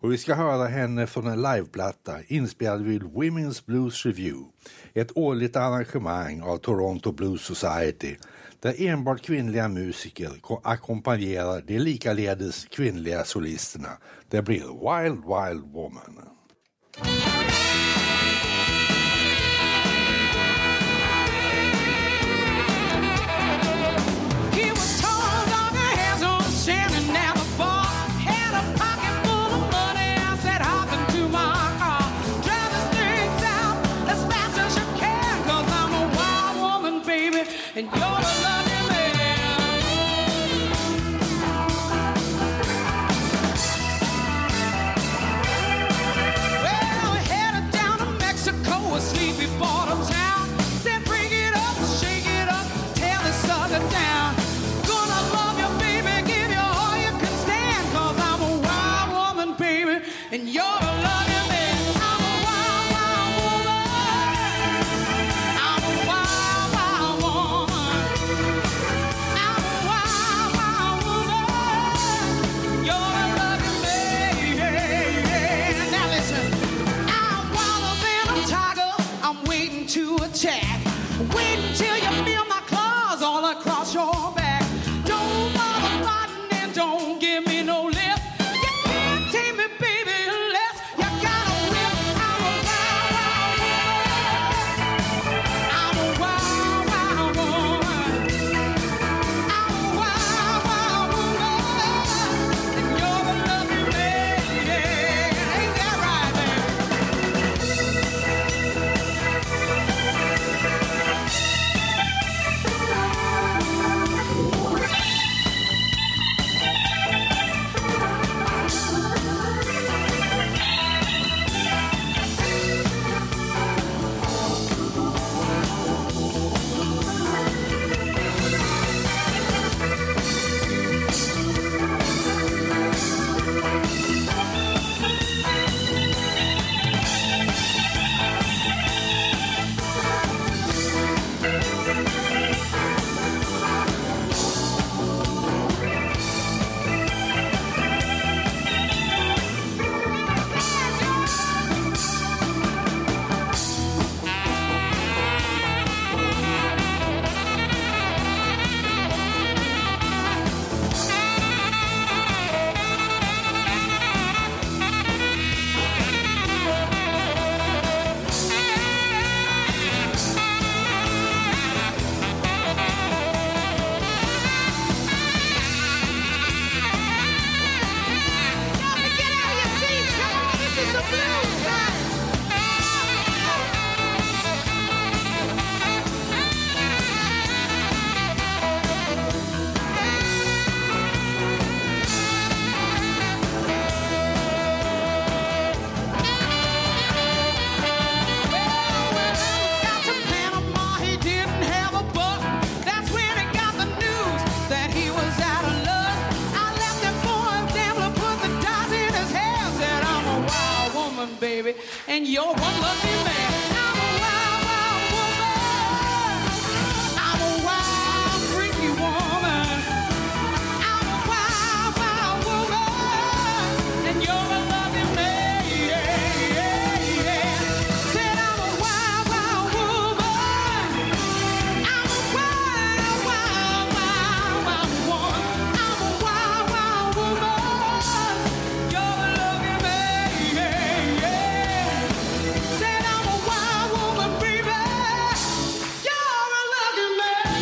Och vi ska höra henne från en liveplatta inspelad vid Women's Blues Review, ett årligt arrangemang av Toronto Blues Society där enbart kvinnliga musiker ackompanjerar de likaledes kvinnliga solisterna. Det blir Wild Wild Woman. And you're a lucky man. Well, headed down to Mexico, a sleepy bottom town. Said bring it up, shake it up, tear the sucker down. Gonna love you, baby, give you all you can stand. Cause I'm a wild woman, baby, and you're a lucky man. I'm a wild, wild woman. I'm a wild, wild woman. To attack, wait until you feel my claws all across your back. Don't bother fighting and don't give me no lip. You can't take me, baby, unless you got a whip. I'm a wild, wild woman. I'm a wild, wild woman. I'm a wild, wild woman. And you're a lucky lady. Ain't that right, baby? Baby, and you're one lucky man. I'm a wild, wild woman. I'm a wild, freaky woman. I'm a wild, wild woman, and you're a lucky man. Yeah, yeah, yeah. Said I'm a wild, wild woman. I'm a wild, wild, wild, wild woman. I'm a wild, wild woman. You're a lucky man. Yeah, yeah. Said I'm a wild woman, baby. You're a lucky man.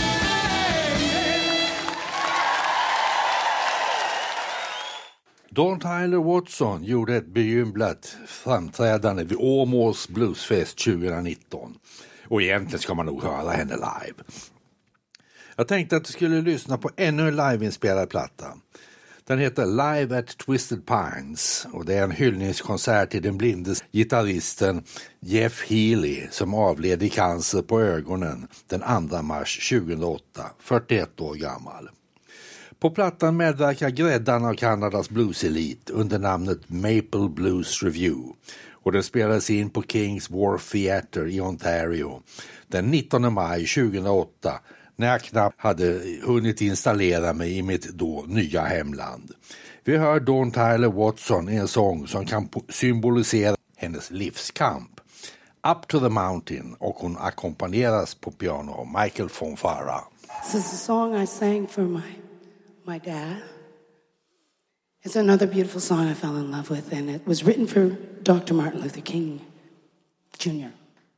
Dawn Tyler Watson gjorde ett bejublat framträdande vid Åmåls Bluesfest tjugonitton. Och egentligen ska man nog höra henne live. Jag tänkte att du skulle lyssna på ännu en liveinspelad platta. Den heter Live at Twisted Pines och det är en hyllningskonsert till den blinde gitarristen Jeff Healey som avled i cancer på ögonen den andra mars tjugohundraåtta, fyrtioett år gammal. På plattan medverkar gräddan av Kanadas blueselit under namnet Maple Blues Review och den spelades in på Kings Wharf Theatre i Ontario den nittonde maj tjugohundraåtta när jag knappt hade hunnit installera mig i mitt då nya hemland. Vi hör Dawn Tyler Watson i en sång som kan symbolisera hennes livskamp. Up to the Mountain, och hon ackompanjeras på piano av Michael Fonfara. This is a song I sang for my, my dad. It's another beautiful song I fell in love with, and it was written for Doctor Martin Luther King Junior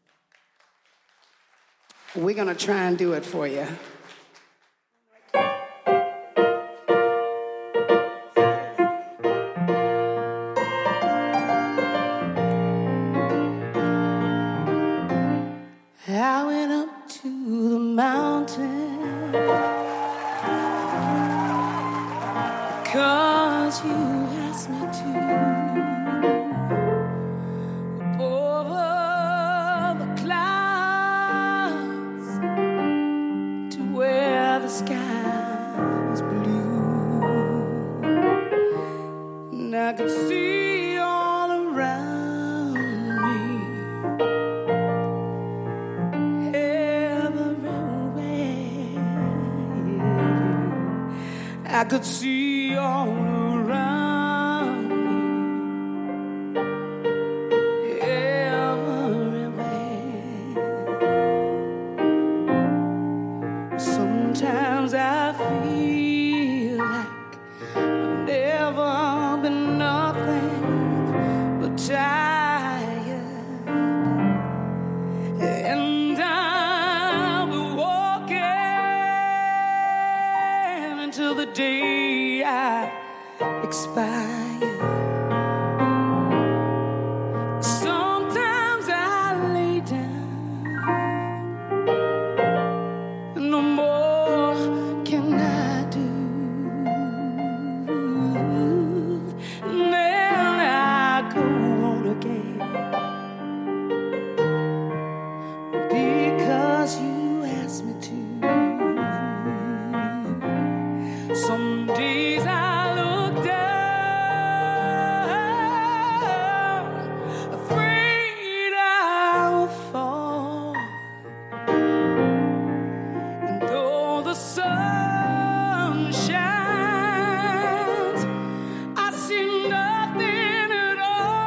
We're going to try and do it for you. I went up to the mountain 'cause you asked me to. Over the clouds to where the sky was blue, and I could see all around me, everywhere. I could see all around me, everywhere. Sometimes I feel like I've never been nothing but tired, and I'll be walking until the day I expire. Sometimes I lay down, no more can I do, and then I go on again, because you asked me to. Some days I look down, afraid I will fall, and though the sun shines, I see nothing at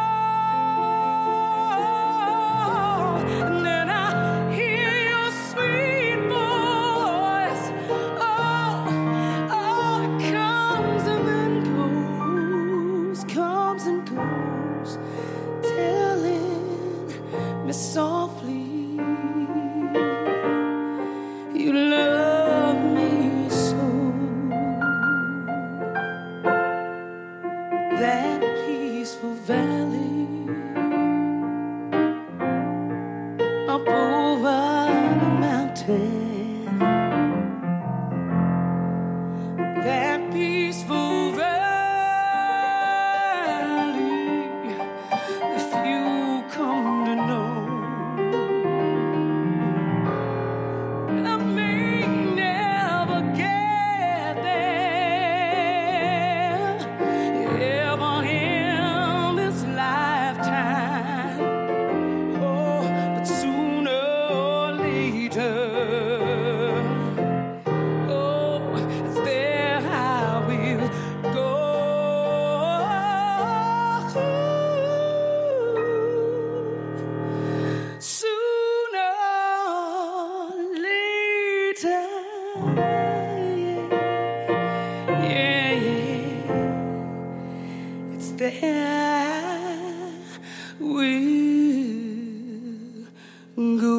all, and then I hear your sweet voice. Oh, oh, it comes and then goes, comes and goes, telling me softly, you love me so. That peaceful valley up over the mountain, that peaceful valley, if you come to know, I may never get there, ever in this lifetime. Oh, but sooner or later, oh, it's there I will go. Sooner or later, yeah, yeah, it's there I will go.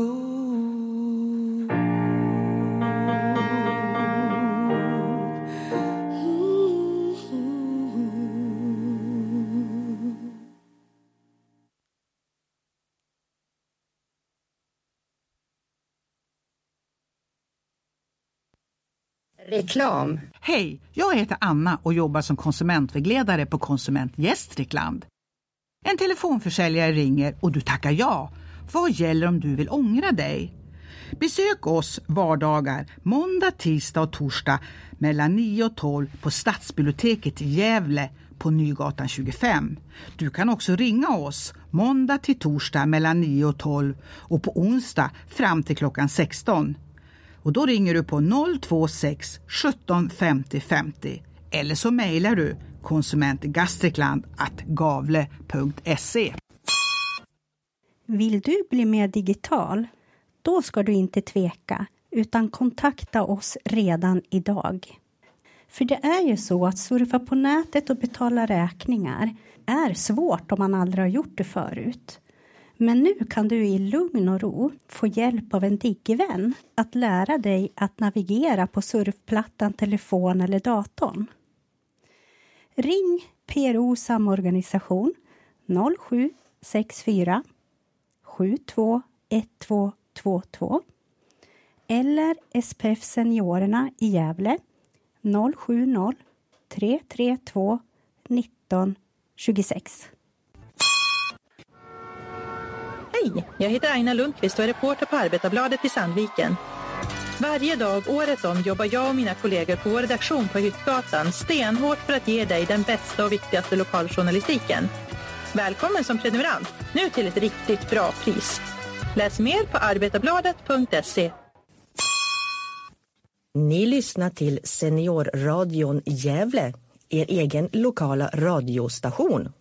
Reklam. Hej, jag heter Anna och jobbar som konsumentvägledare på Konsument Gästrikland. En telefonförsäljare ringer och du tackar ja. Vad gäller om du vill ångra dig? Besök oss vardagar, måndag, tisdag och torsdag mellan nio och tolv på Stadsbiblioteket i Gävle på Nygatan tjugofem. Du kan också ringa oss måndag till torsdag mellan nio och tolv och på onsdag fram till klockan sexton. Och då ringer du på noll två sex sjutton femtio femtio eller så mejlar du konsumentgastrikland at gavle punkt se. Vill du bli mer digital? Då ska du inte tveka utan kontakta oss redan idag. För det är ju så att surfa på nätet och betala räkningar är svårt om man aldrig har gjort det förut. Men nu kan du i lugn och ro få hjälp av en digivän att lära dig att navigera på surfplattan, telefon eller datorn. Ring P R O samorganisation noll sju sex fyra sju två ett två två två eller S P F Seniorerna i Gävle noll sju noll tre tre två nitton tjugosex. Hej, jag heter Aina Lundqvist och är reporter på Arbetarbladet i Sandviken. Varje dag året om jobbar jag och mina kollegor på vår redaktion på Hyttgatan stenhårt för att ge dig den bästa och viktigaste lokaljournalistiken. Välkommen som prenumerant, nu till ett riktigt bra pris. Läs mer på arbetarbladet punkt se. Ni lyssnar till Seniorradion Gävle, er egen lokala radiostation.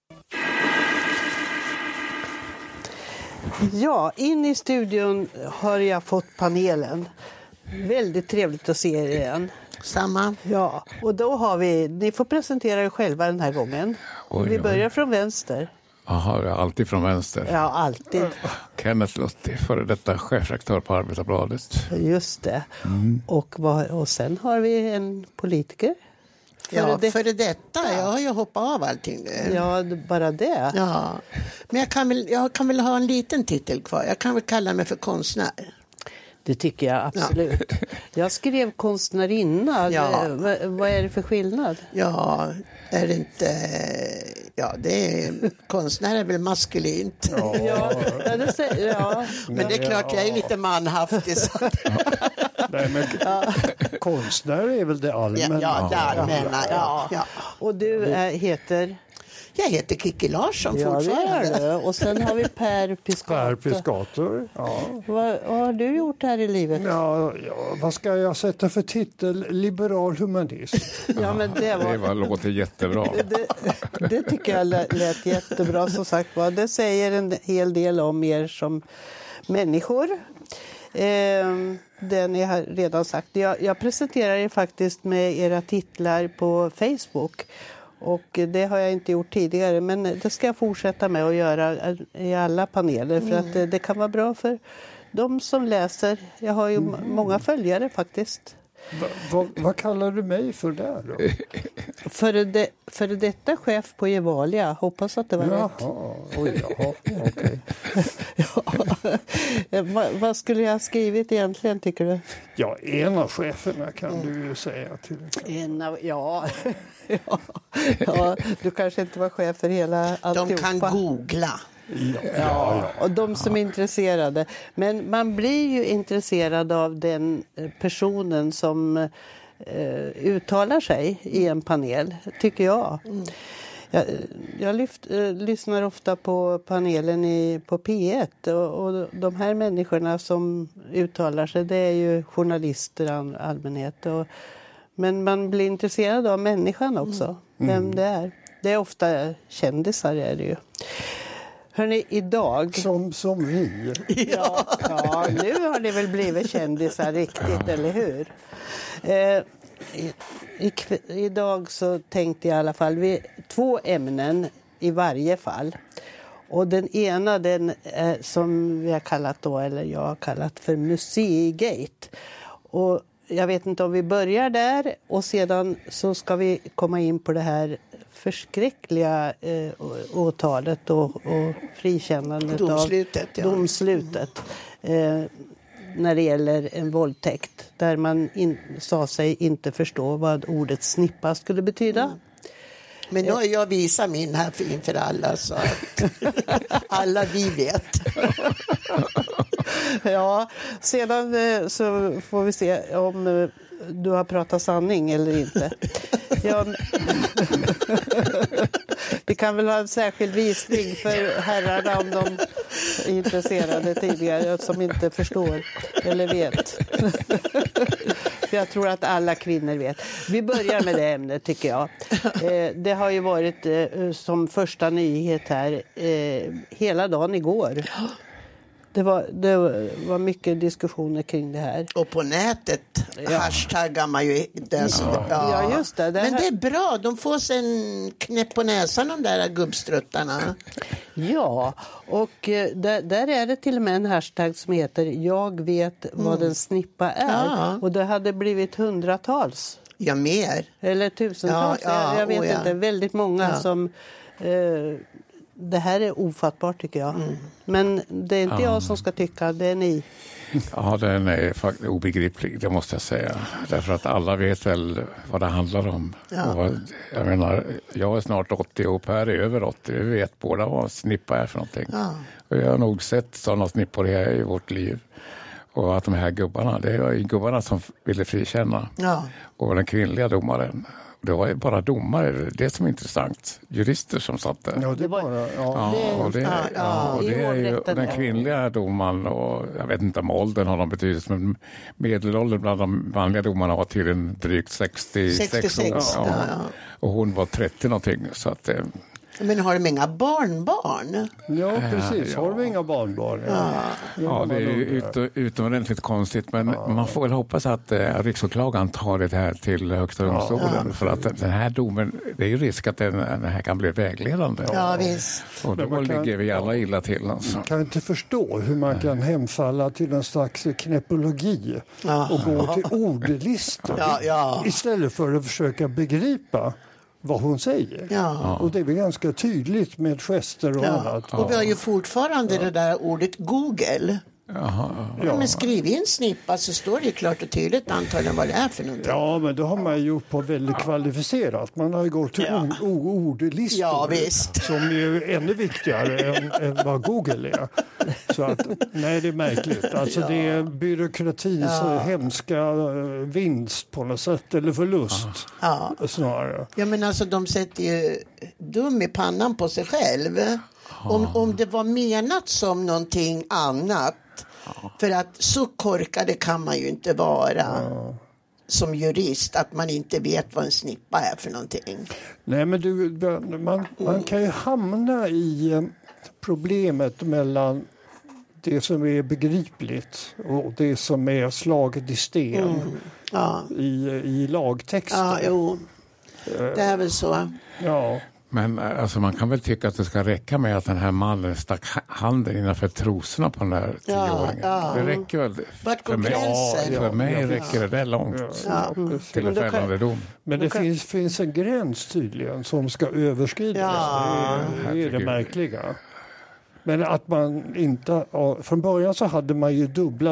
Ja, in i studion har jag fått panelen. Väldigt trevligt att se er igen. Samma. Ja, och då har vi, ni får presentera er själva den här gången. Oj, vi börjar oj. från vänster. Jaha, alltid från vänster. Ja, alltid. Kenneth Lutti, före detta chefredaktör på Arbetarbladet. Just det. Mm. Och, vad, och sen har vi en politiker. Ja, det... före detta. Jag har ju hoppat av allting nu. Ja, bara det. Ja. Men jag kan, väl, jag kan väl ha en liten titel kvar. Jag kan väl kalla mig för konstnär. Det tycker jag absolut. Ja. Jag skrev konstnärinna. Ja. Vad, vad är det för skillnad? Ja, är det inte... Ja, det är... Konstnär är väl maskulint. Ja, ja, det säger, ja. Men det är klart, jag är lite manhaftig. Så. Nej, men ja. Konstnär är väl det allmänna? Ja, det allmänna. Ja. Ja. Och du är, heter... Jag heter Kikki Larsson ja, fortfarande. Det och sen har vi Per Piscator. Per Piscator, ja. Vad, vad har du gjort här i livet? Ja, ja, vad ska jag sätta för titel? Liberal humanist. Ja, men det, var... det var, låter jättebra. Det, det tycker jag lät jättebra, som sagt. Det säger en hel del om er som människor. Eh, det ni har redan sagt. Jag, jag presenterar er faktiskt med era titlar på Facebook. Och det har jag inte gjort tidigare, men det ska jag fortsätta med att göra i alla paneler. För att det, det kan vara bra för de som läser. Jag har ju mm. många följare faktiskt. Va, va, vad kallar du mig för där då? För, det, för detta chef på Gevalia. Hoppas att det var jaha, rätt. Oj, jaha, okej. Ja. Va, vad skulle jag ha skrivit egentligen, tycker du? Ja, en av cheferna kan mm. du ju säga till. En av, ja. ja. ja. Du kanske inte var chef för hela alltihopa. De kan googla. Ja, ja, ja. Och de som är intresserade. Men man blir ju intresserad av den personen som eh, uttalar sig i en panel, tycker jag. Mm. Jag, jag lyft, eh, lyssnar ofta på panelen i, på P ett och, och de här människorna som uttalar sig, det är ju journalister all, allmänhet. Och, men man blir intresserad av människan också, mm. vem det är. Det är ofta kändisar, är det ju. Hörrni, idag... Som, som vi. Ja, ja, nu har det väl blivit kändisar riktigt, ja. Eller hur? Eh, i, i, idag så tänkte jag i alla fall, vi, två ämnen i varje fall. Och den ena, den eh, som vi har kallat då, eller jag har kallat för Museigate. Och jag vet inte om vi börjar där och sedan så ska vi komma in på det här förskräckliga eh, åtalet och, och frikännandet domslutet, av ja. domslutet eh, när det gäller en våldtäkt där man in, sa sig inte förstå vad ordet snippa skulle betyda. Mm. Men nu har jag visat min här för, inför alla så att alla vi vet. Ja, sedan så får vi se om du har pratat sanning eller inte. Ja, vi kan väl ha en särskild visning för herrarna om de är intresserade tidigare som inte förstår eller vet. För jag tror att alla kvinnor vet. Vi börjar med det ämnet tycker jag. Eh, det har ju varit eh, som första nyhet här eh, hela dagen igår. Det var, det var mycket diskussioner kring det här. Och på nätet ja. hashtaggar man ju det. Som, ja. Ja. ja, just det. det Men här... det är bra, de får sig en knäpp på näsan de där gubbstruttarna. Ja, och där, där är det till och med en hashtag som heter jag vet vad mm. en snippa är. Ja. Och det hade blivit hundratals. Ja, mer. Eller tusentals. Ja, ja, jag, jag vet oh, ja. inte, väldigt många ja. som... Eh, det här är ofattbart tycker jag. Mm. Men det är inte ja. jag som ska tycka, det är ni. Ja, den är faktiskt obegriplig, det måste jag säga. Därför att alla vet väl vad det handlar om. Ja. Och jag menar, jag är snart åttio och Per är över åttio. Vi vet båda vad snippa är för någonting. Ja. Och jag har nog sett sådana snippor här i vårt liv. Och att de här gubbarna, det är ju gubbarna som ville frikänna. Ja. Och den kvinnliga domaren. Det var ju bara domare, det som är intressant. Jurister som satt där. Ja, det bara, ja. Ja, och det, ja, ja, och det är ju den kvinnliga domaren och jag vet inte om åldern har någon betydelse, men medelåldern bland de vanliga domarna var tydligen drygt sextiosex, sextiosex år. Ja. Ja, ja. Och hon var trettio någonting, så att... Men har de inga barnbarn? Ja, precis. Ja. Har de inga barnbarn? Ja, ja det är ut, utomordentligt konstigt. Men ja. man får väl hoppas att eh, riksåklagaren tar det här till högsta domstolen. Ja. För att den här domen, det är ju risk att den, den här kan bli vägledande. Ja, visst. Och då kan, ligger vi alla illa till. Alltså. Man kan inte förstå hur man kan hemfalla till en slags knepologi ja. och gå till ordlistor ja, ja. istället för att försöka begripa vad hon säger. Ja. Och det är väl ganska tydligt med gester och ja. annat. Och vi har ju fortfarande ja. det där ordet Google. Jaha. Ja. Men skriv in snippa så står det ju klart och tydligt antagligen vad det är för någonting. Ja, men då har man gjort på väldigt kvalificerat. Man har ju gått till ja. ordlistor. Ja, visst. Som är ännu viktigare än, än vad Google är. Så att, nej, det är märkligt. Alltså ja. det är byråkratins ja. hemska vinst på något sätt, eller förlust ja. snarare. Ja, men alltså de sätter ju dum i pannan på sig själv. Om, om det var menat som någonting annat. För att så korkade kan man ju inte vara ja. som jurist att man inte vet vad en snippa är för någonting. Nej, men du, man, man kan ju hamna i problemet mellan det som är begripligt och det som är slaget i sten mm. ja. i, i lagtexten. Ja, jo. Det är väl så. Ja. Men alltså, man kan väl tycka att det ska räcka med att den här mannen stack handen innanför trosorna på den här tioåringen. Ja, ja. Det räcker väl. För mig, ja, för mig ja, räcker det där långt ja. till en fällande dom. Men det finns, finns en gräns tydligen som ska överskridas. Ja. Det är det, är det märkliga. Men att man inte... Från början så hade man ju dubbla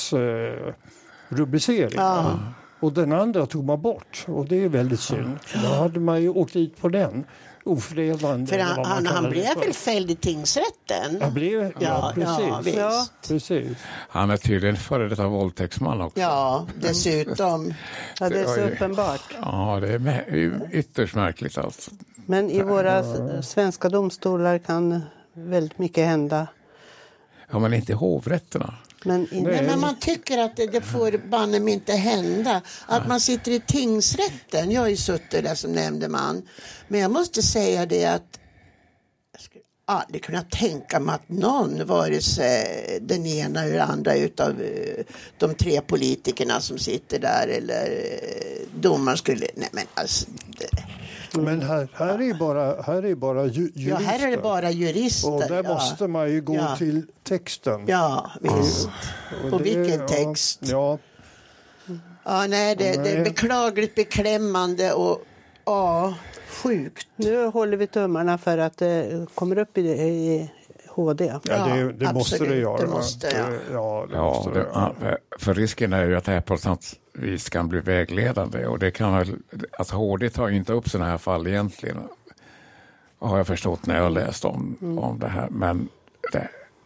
brottsrubriceringar. Ja. Och den andra tog man bort. Och det är väldigt synd. Då hade man ju åkt dit på den. Ofredande. För han, han, han blev väl fälld i tingsrätten? Han blev, ja, ja precis. Ja, ja. precis. Han är tydligen före detta våldtäktsman också. Ja, dessutom. Ja, det är så uppenbart. Ja, det är ytterst märkligt alltså. Men i våra svenska domstolar kan väldigt mycket hända. Ja, men inte i hovrätterna. Men, Nej, men man tycker att det, det får banne inte hända. Att man sitter i tingsrätten. Jag har ju suttit där som nämndeman. Men jag måste säga det att jag skulle aldrig kunna tänka mig att någon, vare sig den ena eller andra utav de tre politikerna som sitter där eller domaren skulle... Nej, men alltså... Det, Men här, här är bara, här är bara ju, jurister. Ja, här är det bara jurister. Och där ja. måste man ju gå ja. till texten. Ja, visst. Och, och det, vilken text. Ja. Ja, nej, det, nej. det är beklagligt beklämmande och ja, sjukt. Nu håller vi tummarna för att det kommer upp i, i H D. Ja, det, det måste det göra. Det måste, ja. Ja, det ja, måste det, ja. För risken är ju att det här på något vis kan bli vägledande. Och det kan väl, alltså H D tar ju inte upp sådana här fall egentligen. Har jag förstått när jag har läst om, mm. om det här. Men det,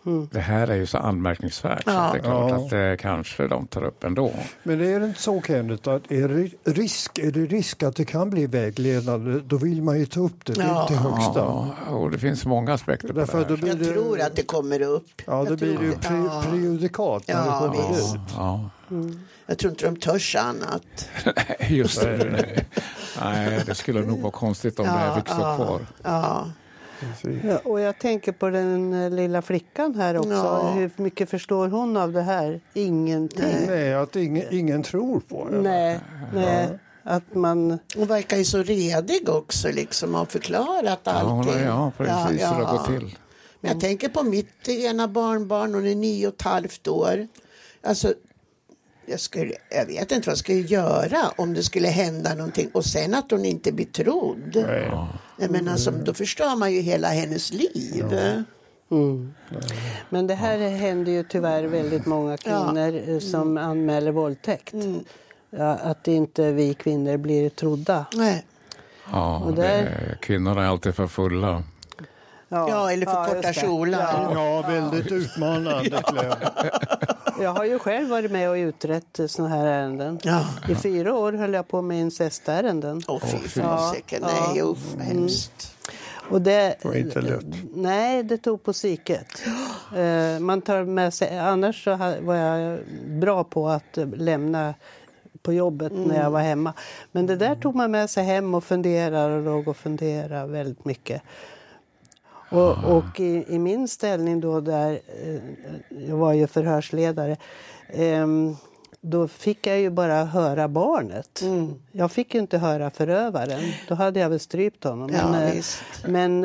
Mm. Det här är ju så anmärkningsvärt Ja. så att det är klart Ja. att det kanske de tar upp ändå. Men är det inte så, Kenneth, att är det risk, är det risk att det kan bli vägledande, då vill man ju ta upp det till, Ja. till högsta. Ja, och det finns många aspekter på Därför det att då här. blir Jag det, tror att det kommer upp. ja, då Jag blir tror det ju det. pre, Ja. prejudikat när Ja, det kommer visst. ut. Ja. Mm. Jag tror inte de törs annat. Just det. Nej. Nej, det skulle nog vara konstigt om Ja, det här fick stå ja, kvar. Ja. Ja, och jag tänker på den eh, lilla flickan här också. Ja. Hur mycket förstår hon av det här? Ingenting. Nej, att ingen, ingen tror på det. Nej, nej. Att man... Hon verkar ju så redig också liksom, har förklarat Ja, hon allting. har- ja, precis hur det har gått till. Men jag tänker på mitt ena barnbarn, hon är nio och ett halvt år. Alltså, jag, skulle, jag vet inte vad jag skulle göra om det skulle hända någonting. Och sen att hon inte blir trodd. Nej. Nej, men alltså, då förstår man ju hela hennes liv. Mm. Men det här händer ju tyvärr väldigt många kvinnor eh, som anmäler våldtäkt. Ja, att inte vi kvinnor blir trodda. Nej. Ja, Och det, där- kvinnor är alltid för fulla. Ja, eller för Ja, korta just det. kjolar. Ja. Ja, väldigt utmanande kläder. Jag har ju själv varit med och utrett såna här ärenden. Ja. I fyra år höll jag på med incestärenden. Åh, fy fasiken. Nej, usch, hemskt. Och det, Det var inte lätt. Nej, det tog på psyket. Eh, man tar med sig, annars så ha- var jag bra på att eh, lämna på jobbet när jag var hemma. Men det där tog man med sig hem och funderar och låg och funderar väldigt mycket. Och, och i, i min ställning då där, eh, jag var ju förhörsledare, ehm, då fick jag ju bara höra barnet. Jag fick ju inte höra förövaren. Då hade jag väl strypt honom. Ja, men eh, visst. men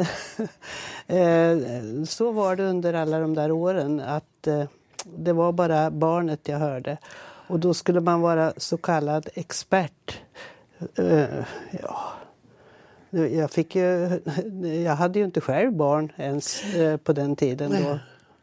eh, så var det under alla de där åren att eh, det var bara barnet jag hörde. Och då skulle man vara så kallad expert. Eh, ja. Jag fick ju, jag hade ju inte själv barn ens eh, på den tiden då.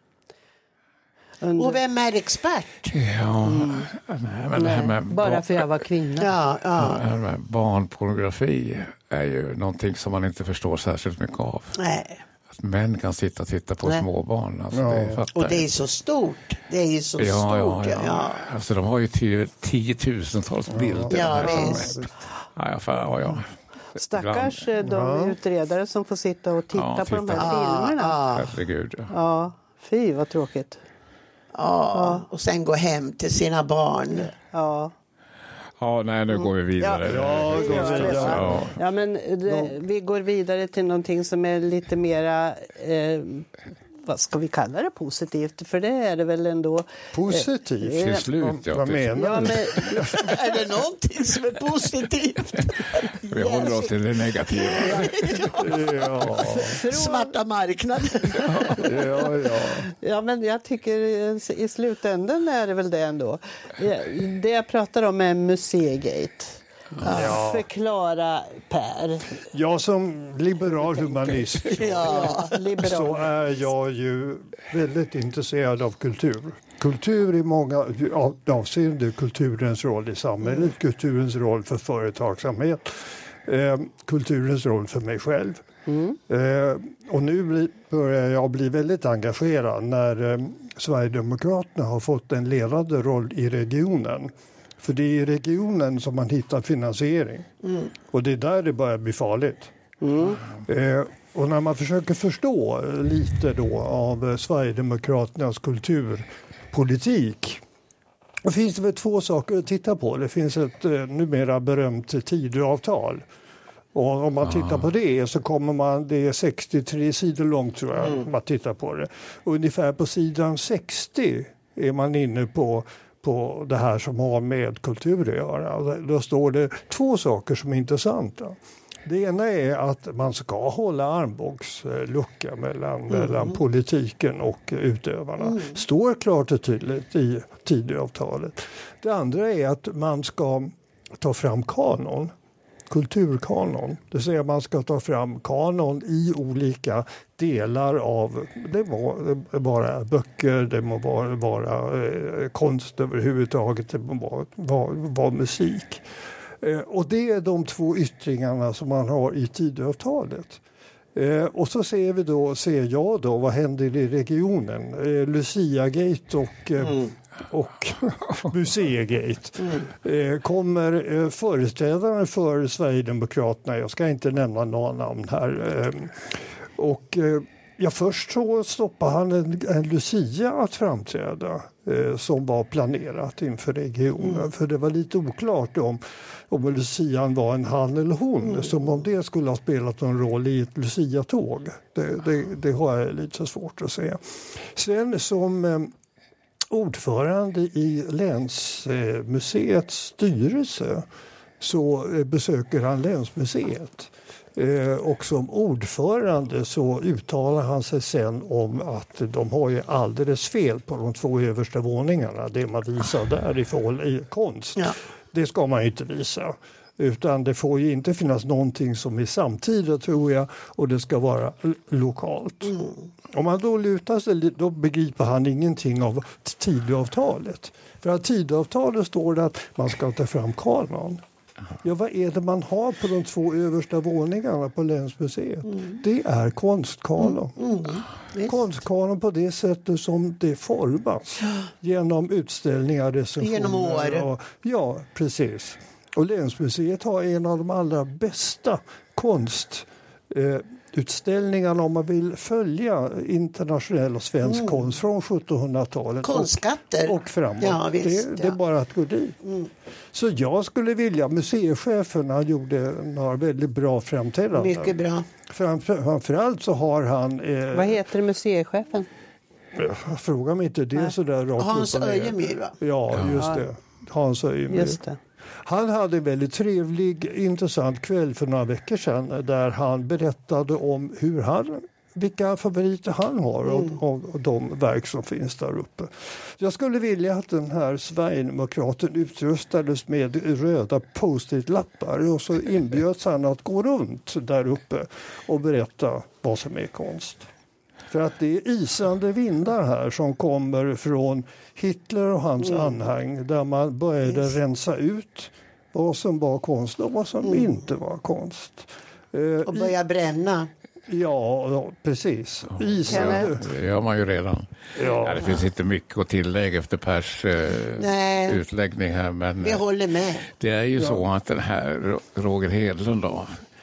Under, Och vem är expert? Ja, nej, men det här nej, med bara bar- för jag var kvinna. Ja, det ja. här med barnpornografi är ju någonting som man inte förstår särskilt mycket av. Nej. Att män kan sitta och titta på Nej. småbarn. Alltså, Ja. det fattar Och det jag. är så stort. Det är ju så Ja, ja, stort. ja. Alltså, de har ju tio, tiotusentals bilder. Ja, här som visst. är- ja, ja, för, ja, ja. Stackars eh, de Ja. utredare som får sitta och titta Ja, på de här titta. filmerna. Ja, Herregud. Ja. Ja, fy vad tråkigt. ja. Och sen gå hem till sina barn. Ja. Ja, nej, nu går vi vidare. Ja, gå vidare. Ja. Ja, men det, vi går vidare till någonting som är lite mera, eh, vad ska vi kalla det, positivt? För det är det väl ändå. Positivt? Eh, Till slut, ja. Vad menar Ja, du? men, Är det någonting som är positivt? Vi håller oss till det negativa. Ja, Svarta marknaden. ja, ja. ja, men jag tycker i- i slutändan är det väl det ändå. Det jag pratar om är Museigate. Ja. Förklara, Per. Jag som liberal humanist Ja, så liberal. är jag ju väldigt intresserad av kultur. Kultur i många av- avseenden, kulturens roll i samhället, kulturens roll för företagsamhet, eh, kulturens roll för mig själv. Eh, och nu bli, börjar jag bli väldigt engagerad när eh, Sverigedemokraterna har fått en ledande roll i regionen. För det är i regionen som man hittar finansiering. Och det är där det börjar bli farligt. Eh, och när man försöker förstå lite då av eh, Sverigedemokraternas kulturpolitik, då finns det väl två saker att titta på. Det finns ett eh, numera berömt Tidöavtal. Och om man tittar på det så kommer man, det är sextiotre sidor långt tror jag, om man tittar på det. Och ungefär på sidan sextio är man inne på på det här som har med kultur att göra. Och då står det två saker som är intressanta. Det ena är att man ska hålla armbågslucka mellan, mm. mellan politiken och utövarna. Mm. Står klart och tydligt i Tidöavtalet. Det andra är att man ska ta fram kanon. Kulturkanon. Det vill säga man ska ta fram kanon i olika delar av, det må vara böcker, det må vara, vara eh, konst överhuvudtaget, det må vara, vara, vara musik. Eh, och det är de två yttringarna som man har i Tidöavtalet. Eh, och så ser vi då, ser jag då, vad händer i regionen? Eh, Lucia-gate och, eh, mm. och Museigate. Mm. Eh, kommer eh, företrädare för Sverigedemokraterna, jag ska inte nämna några namn här, eh, och eh, ja, först så stoppade han en, en Lucia att framträda eh, som var planerat inför regionen. Mm. För det var lite oklart om, om Lucian var en han eller hon. Mm. Som om det skulle ha spelat en roll i ett Lucia-tåg. Det, det, det har jag lite svårt att säga. Sen som eh, ordförande i länsmuseets styrelse så eh, besöker han länsmuseet. Eh, och som ordförande så uttalar han sig sen om att de har ju alldeles fel på de två översta våningarna. Det man visar där i, förhåll, i konst, ja. Det ska man inte visa. Utan det får ju inte finnas någonting som är samtida, tror jag, och det ska vara l- lokalt. Mm. Om man då lutar sig, då begriper han ingenting av Tidöavtalet. För att Tidöavtalet står det att man ska ta fram kanon. Ja, vad är det man har på de två översta våningarna på länsmuseet? Mm. Det är konstkanon. Mm. Mm. Konstkanon på det sättet som det formas. Genom utställningar, recensioner. Genom år. Och, ja, precis. Och länsmuseet har en av de allra bästa konstutställningarna eh, om man vill följa internationell och svensk mm. konst från sjuttonhundratalet. Konstskatter. Och, och framåt. Ja, visst, det, det är ja. bara att gå dit. Mm. Så jag skulle vilja, museichefen, han gjorde några väldigt bra framträdanden. Mycket bra. Framför, framförallt så har han... Eh, Vad heter museichefen? Jag frågar mig inte, det är sådär rakt Hans Öjemyr, va? Ja, just det. Hans Öjemyr. Just det. Han hade en väldigt trevlig, intressant kväll för några veckor sedan där han berättade om hur han, vilka favoriter han har mm. av, av de verk som finns där uppe. Jag skulle vilja att den här Sverigedemokraten utrustades med röda post-it-lappar och så inbjöds han att gå runt där uppe och berätta vad som är konst. För att det är isande vindar här som kommer från Hitler och hans mm. anhang där man började yes. rensa ut vad som var konst och vad som mm. inte var konst. Och börja bränna. Ja, ja, precis. Isande. Det gör man ju redan. Ja. Ja, det finns inte mycket att tillägga efter Pers eh, utläggning här. Men vi håller med. Det är ju ja. så att den här Roger Hedlund då,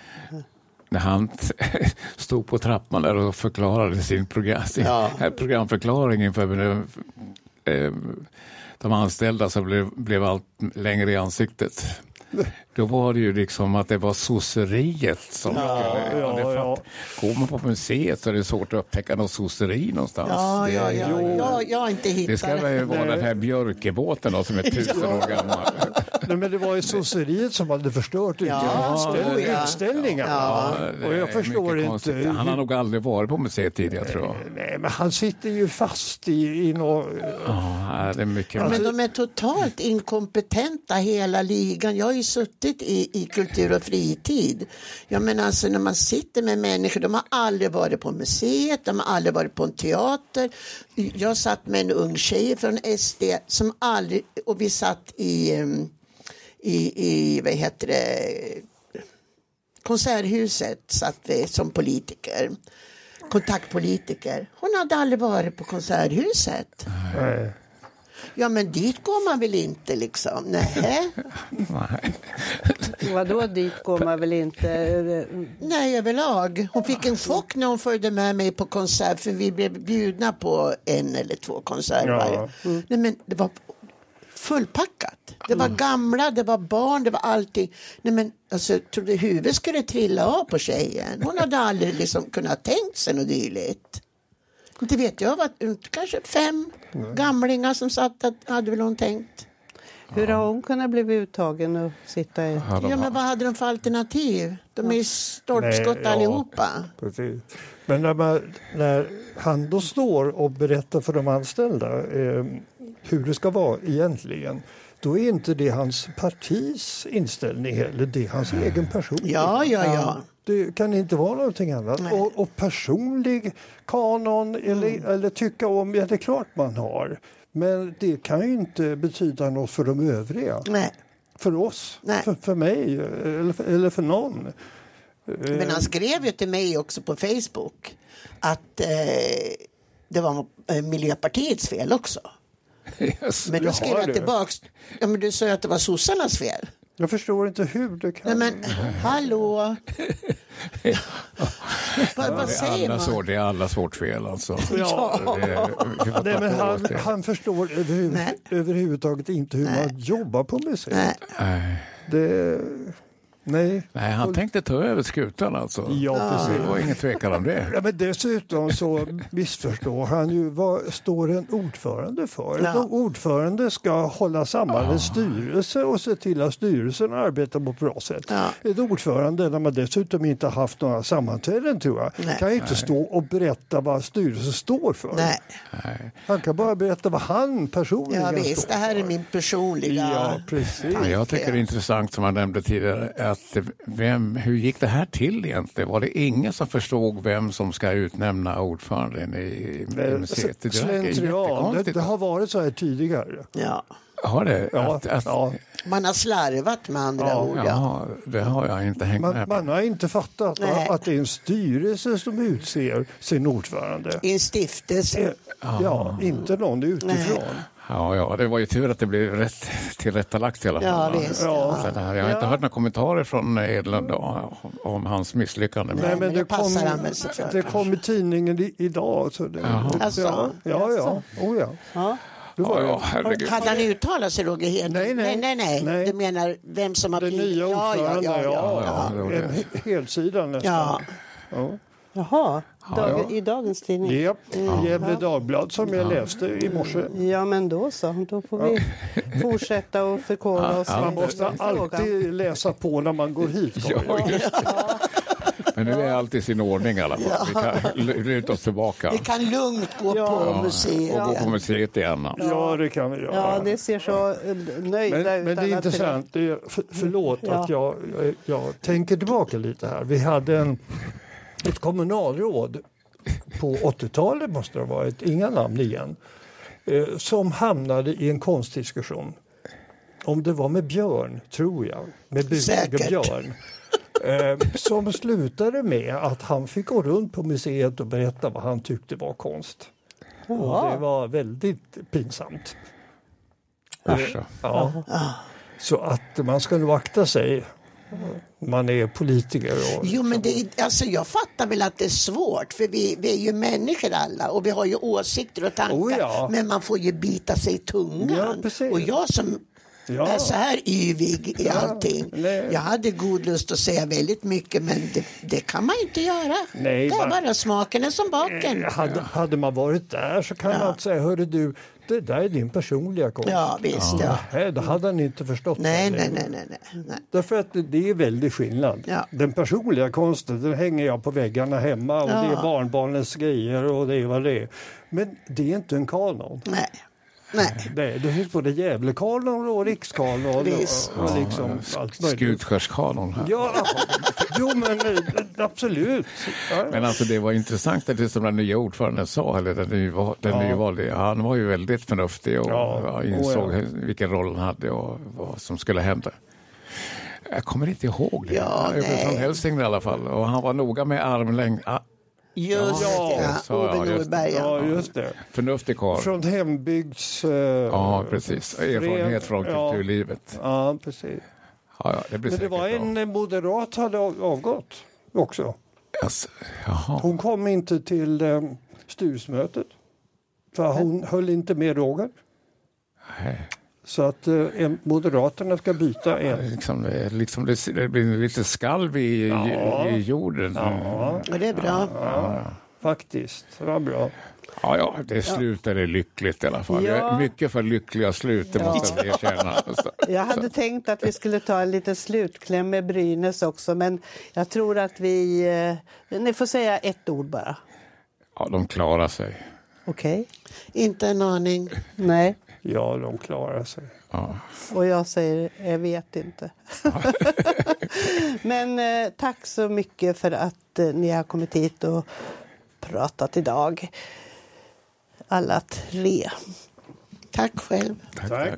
när han stod på trappan där och förklarade sin, program, sin ja. programförklaring inför eh, de anställda som blev, blev allt längre i ansiktet. Då var det ju liksom att det var sosseriet som ja, skulle... Ja, ja, ja. Går man på museet så är det svårt att upptäcka något sosseri någonstans. Ja, ja, ja. Det, ja, jag har inte hittat det. ska väl vara den här björkebåten då, som är tusen ja. år gammal. Nej, men det var ju sosseriet som hade förstört ja, utställningen. Ja. Ja, och jag förstår inte... Konstigt. Han har nog aldrig varit på museet tidigare, tror jag. Nej, men han sitter ju fast i, i något... Ja, det är mycket... Men de är totalt inkompetenta hela ligan. Jag har ju suttit i, i kultur och fritid. Jag menar alltså när man sitter med människor, de har aldrig varit på museet, de har aldrig varit på en teater. Jag satt med en ung tjej från S D som aldrig, och vi satt i, i, i vad heter det, Konserthuset satt vi som politiker. Kontaktpolitiker. Hon hade aldrig varit på Konserthuset. Nej. Ja, men dit går man väl inte liksom? Nej. Nej. Vadå dit går man väl inte? Nej, överlag. Hon fick en chock när hon följde med mig på konsert, för vi blev bjudna på en eller två konserter. Ja. Mm. Nej, men det var fullpackat. Det var gamla, det var barn, det var allting. Nej, men alltså, jag trodde huvudet skulle trilla av på tjejen. Hon hade aldrig liksom kunnat tänkt sig något dylikt. Inte vet jag, var kanske fem mm. gamlingar som satt, att, hade väl hon tänkt. Hur har hon kunnat bli uttagen och sitta i... Ja, men vad hade de för alternativ? De är ju stolpskott ja, allihopa. Precis. Men när, man, när han då står och berättar för de anställda eh, hur det ska vara egentligen, då är inte det hans partis inställning heller, det är hans mm. egen person. Ja, ja, ja. Det kan inte vara någonting annat. Och, och personlig kanon mm. eller, eller tycka om, ja det är klart man har. Men det kan ju inte betyda något för de övriga. Nej. För oss, för, för mig eller för, eller för någon. Men han skrev ju till mig också på Facebook att eh, det var eh, Miljöpartiets fel också. Yes, men då skrev jag tillbaks, ja, men du sa att det var sossarnas fel. Jag förstår inte hur det kan... Nej, men hallå? Ja, vad, vad det, säger är man? svårt, det är allas vårt fel alltså. Ja. Det är, Nej, men han, han förstår överhuvud, överhuvudtaget inte hur Nej. man jobbar på museet. Nej. Det... Nej. Nej, han och, tänkte ta över skutan alltså. Ja, precis. Det var ingen tvekan om det. Ja, men dessutom så missförstår han ju vad står en ordförande för. Ja. En ordförande ska hålla samman ja. en styrelse och se till att styrelsen arbetar på ett bra sätt. Ja. En ordförande, när man dessutom inte haft några sammanträden tror jag, Nej. kan ju inte Nej. stå och berätta vad styrelsen står för. Nej. Han kan bara berätta vad han personligen ja, visst, står det här för. är min personliga... Ja, precis. Ja, jag tycker det är intressant som jag nämnde tidigare att vem, hur gick det här till egentligen? Var det ingen som förstod vem som ska utnämna ordföranden i, i museet? Det, Slentrian, det, det har varit så här tidigare. Ja. Har det? Ja, att, att, ja. Man har slarvat med andra ja, ord. Ja, det har jag inte hängt man, med på. Man har inte fattat Nej. att det är en styrelse som utser sin ordförande. I en stiftelse. Ja, ja inte någon utifrån. Nej. Ja, ja, det var ju tur att det blev rätt tillrättalagt i alla fall. Ja, visst. Ja. Så där, jag har ja. inte hört några kommentarer från Edlund då, om hans misslyckande. Nej, men, men det, det kom, det kom i tidningen i, idag. Så det, alltså, ja, ja, ja. Oh, ja. ja. Ja, ja, herregud. Hade han uttalat sig, Roger Hedlund? Nej nej. nej, nej, nej. Du menar vem som har blivit... Den nya ordföranden, ja. ja, ja, ja, ja. ja, ja. Helsidan nästan. Ja. Ja. Jaha, dag, ja, ja. i dagens tidning? Japp, mm. Gävle Dagblad som jag läste i morse. Ja, men då så. Då får vi fortsätta och förkovra oss. Ja, man måste alltid läsa på när man går hit. Ja, just det. Men nu är allt i sin ordning i alla fall. Ja. Vi kan luta oss tillbaka. Vi kan lugnt gå ja. på museet. Och gå på museet igen. Ja, det kan vi göra. Ja, det ser så nöjda men, ut. Men det är intressant. Det är, för, förlåt ja. att jag, jag, jag tänker tillbaka lite här. Vi hade en, ett kommunalråd på åttiotalet, måste det ha varit, inga namn igen, eh, som hamnade i en konstdiskussion. Om det var med Björn, tror jag. Med Björn. Björn. Eh, som slutade med att han fick gå runt på museet och berätta vad han tyckte var konst. Jaha. Och det var väldigt pinsamt. Eh, ja. Så att man ska nog akta sig. Man är politiker. Och, jo, men det är, alltså jag fattar väl att det är svårt. För vi, vi är ju människor alla. Och vi har ju åsikter och tankar. Oh, ja. Men man får ju bita sig i tungan. Ja, och jag som... Ja. är så här yvig i ja. allting. Nej. Jag hade god lust att säga väldigt mycket, men det, det kan man inte göra. Nej, det är bara, bara smaken är som baken. Hade, hade man varit där så kan ja. man säga, hörru du, det där är din personliga konst. Ja, visst. Ja. Ja. Då hade han inte förstått nej, det. Nej, nej, nej, nej, nej. Därför att det, det är väldigt skillnad. Ja. Den personliga konsten, den hänger jag på väggarna hemma och ja. det är barnbarnens grejer och det är vad det är. Men det är inte en kanon. Nej. Nej. Nej, det finns både Gävlekanon och Rikskanon och, och liksom ja, allt möjligt. Skutskärskanon här. Ja, jo men absolut. Ja. Men alltså det var intressant att det som den nya ordföranden sa, eller den nya, den ja. nya valde, han var ju väldigt förnuftig och ja. insåg oh, ja. vilken roll han hade och vad som skulle hända. Jag kommer inte ihåg det. Ja, jag är från Hälsingland i alla fall och han var noga med armlängd. Just ja, det, ja. Ove Norberg. Ja, just det. Förnuftig karl. Från hembygds... Uh, ja, precis. Erfarenhet från ja. kulturlivet. Ja, precis. Ja, ja, det blir Men det var en bra. Moderat hade avgått också. Yes. Jaha. Hon kom inte till um, styrelsemötet. För hon höll inte med Roger. Nej. Så att eh, Moderaterna ska byta en. Ja, liksom, liksom det, det blir lite skalv i, ja. i, i jorden. Ja, och det är bra. Ja, ja. Faktiskt, det var bra. Ja, ja, det slutade ja. lyckligt i alla fall. Ja. Mycket för lyckliga slut, det ja. måste jag erkänna. Jag hade tänkt att vi skulle ta en liten slutkläm med Brynäs också, men jag tror att vi... Eh, ni får säga ett ord bara. Ja, de klarar sig. Okej. Okay. Inte en aning. Nej. Ja, de klarar sig. Ja. Och jag säger, jag vet inte. Ja. Men eh, tack så mycket för att eh, ni har kommit hit och pratat idag. Alla tre. Tack själv. Tack. Tack.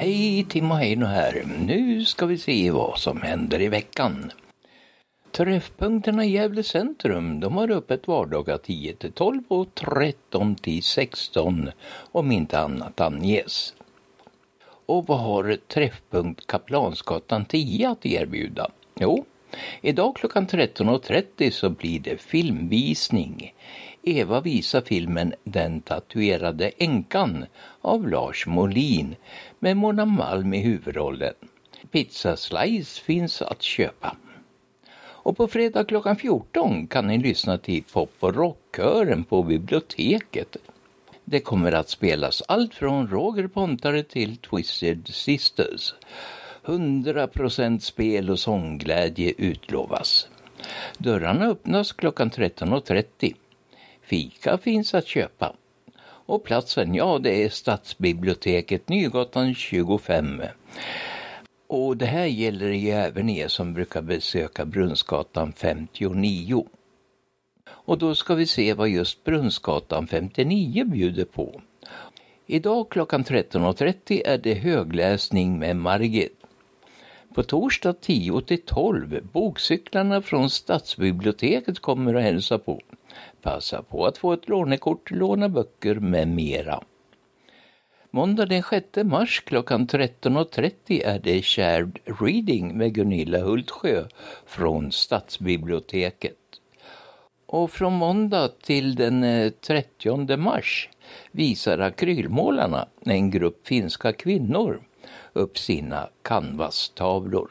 Hej Tim och Heino här. Nu ska vi se vad som händer i veckan. Träffpunkterna i Gävle centrum, de har öppet vardagar tio till tolv och tretton till sexton om inte annat anges. Och vad har träffpunkt Kaplansgatan tio att erbjuda? Jo, idag klockan tretton och trettio så blir det filmvisning. Eva visar filmen Den tatuerade änkan av Lars Molin med Mona Malm i huvudrollen. Pizza slice finns att köpa. Och på fredag klockan fjorton kan ni lyssna till pop- och rockkören på biblioteket. Det kommer att spelas allt från Roger Pontare till Twisted Sisters. hundra procent spel och sångglädje utlovas. Dörrarna öppnas klockan tretton och trettio. Fika finns att köpa. Och platsen, ja det är Stadsbiblioteket Nygatan tjugofem. Och det här gäller ju även er som brukar besöka Brunnsgatan femtionio. Och då ska vi se vad just Brunnsgatan femtionio bjuder på. Idag klockan tretton och trettio är det högläsning med Margit. På torsdag tio till tolv bokcyklarna från Stadsbiblioteket kommer att hälsa på. Passa på att få ett lånekort, låna böcker med mera. Måndag den sjätte mars klockan tretton och trettio är det Shared Reading med Gunilla Hultsjö från Stadsbiblioteket. Och från måndag till den trettionde mars visar akrylmålarna, en grupp finska kvinnor, upp sina canvastavlor.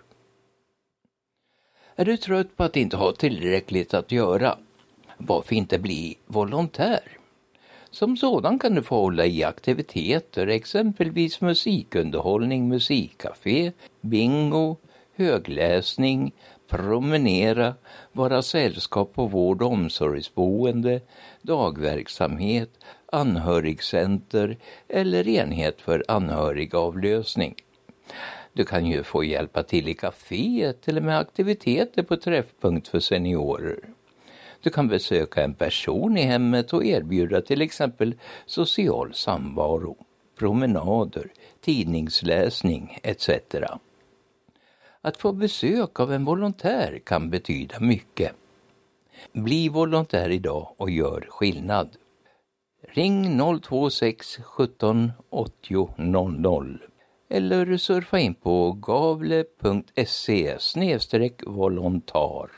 Är du trött på att inte ha tillräckligt att göra? Varför inte bli volontär? Som sådan kan du få hålla i aktiviteter, exempelvis musikunderhållning, musikcafé, bingo, högläsning, promenera, vara sällskap på vård- och omsorgsboende, dagverksamhet, anhörigcenter eller enhet för anhörigavlösning. Du kan ju få hjälpa till i kaféet eller med aktiviteter på träffpunkt för seniorer. Du kan besöka en person i hemmet och erbjuda till exempel social samvaro, promenader, tidningsläsning et cetera. Att få besök av en volontär kan betyda mycket. Bli volontär idag och gör skillnad. Ring noll två sex sjutton åttio noll noll eller surfa in på gavle punkt se snedstreck volontar.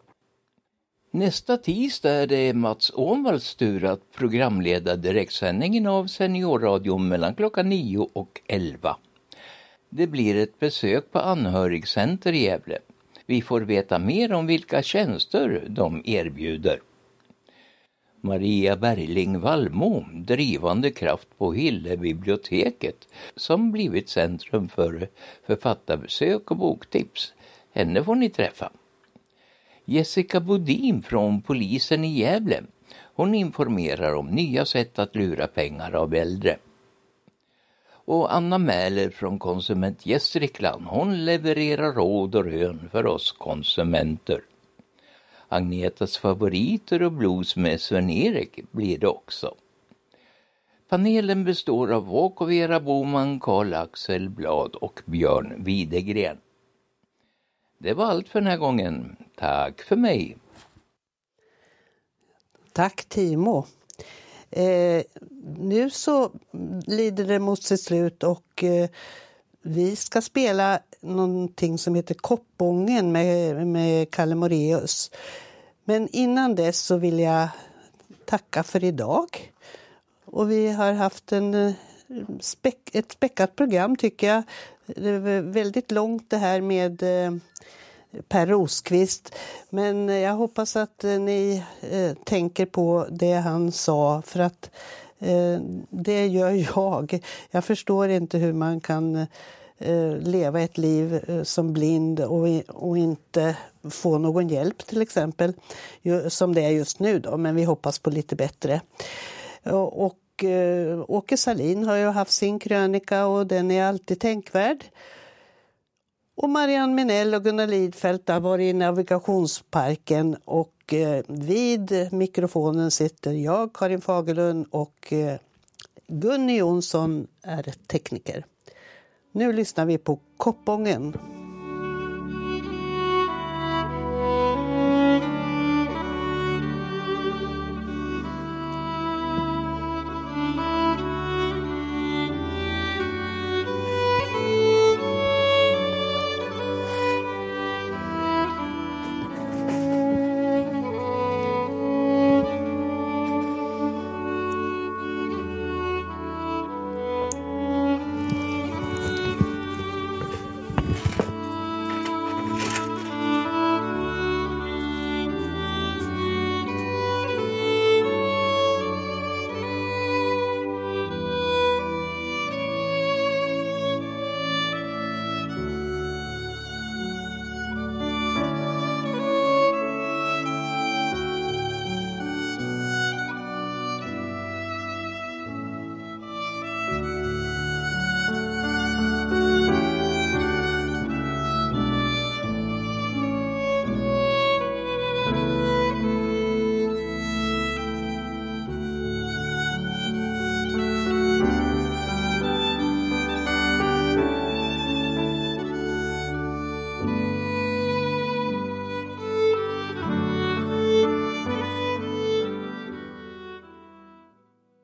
Nästa tisdag är det Mats Ånvalds tur att programleda direktsändningen av Seniorradion mellan klockan nio och elva. Det blir ett besök på anhörigcenter i Gävle. Vi får veta mer om vilka tjänster de erbjuder. Maria Bergling Wallmo, drivande kraft på Hillebiblioteket, som blivit centrum för författarbesök och boktips. Henne får ni träffa. Jessica Bodin från polisen i Gävle. Hon informerar om nya sätt att lura pengar av äldre. Och Anna Mäler från Konsument Gästrikland. Hon levererar råd och rön för oss konsumenter. Agnetas favoriter och blues med Sven-Erik blir det också. Panelen består av Walk och Vera Boman, Karl Axel Blad och Björn Widegren. Det var allt för den här gången. Tack för mig. Tack Timo. Eh, nu så lider det mot sitt slut och eh, vi ska spela någonting som heter Koppången med, med Kalle Moraeus. Men innan dess så vill jag tacka för idag. Och vi har haft en, späck, ett späckat program tycker jag. Det var väldigt långt det här med eh, Per Rosqvist. Men jag hoppas att eh, ni eh, tänker på det han sa för att eh, det gör jag. Jag förstår inte hur man kan eh, leva ett liv eh, som blind och, och inte få någon hjälp till exempel. Ju, som det är just nu då, men vi hoppas på lite bättre. Och, och Åke Salin har ju haft sin krönika och den är alltid tänkvärd. Och Marianne Minell och Gunnar Lidfeldt har varit i Navigationsparken och vid mikrofonen sitter jag, Karin Fagerlund och Gunni Jonsson är tekniker. Nu lyssnar vi på Koppången.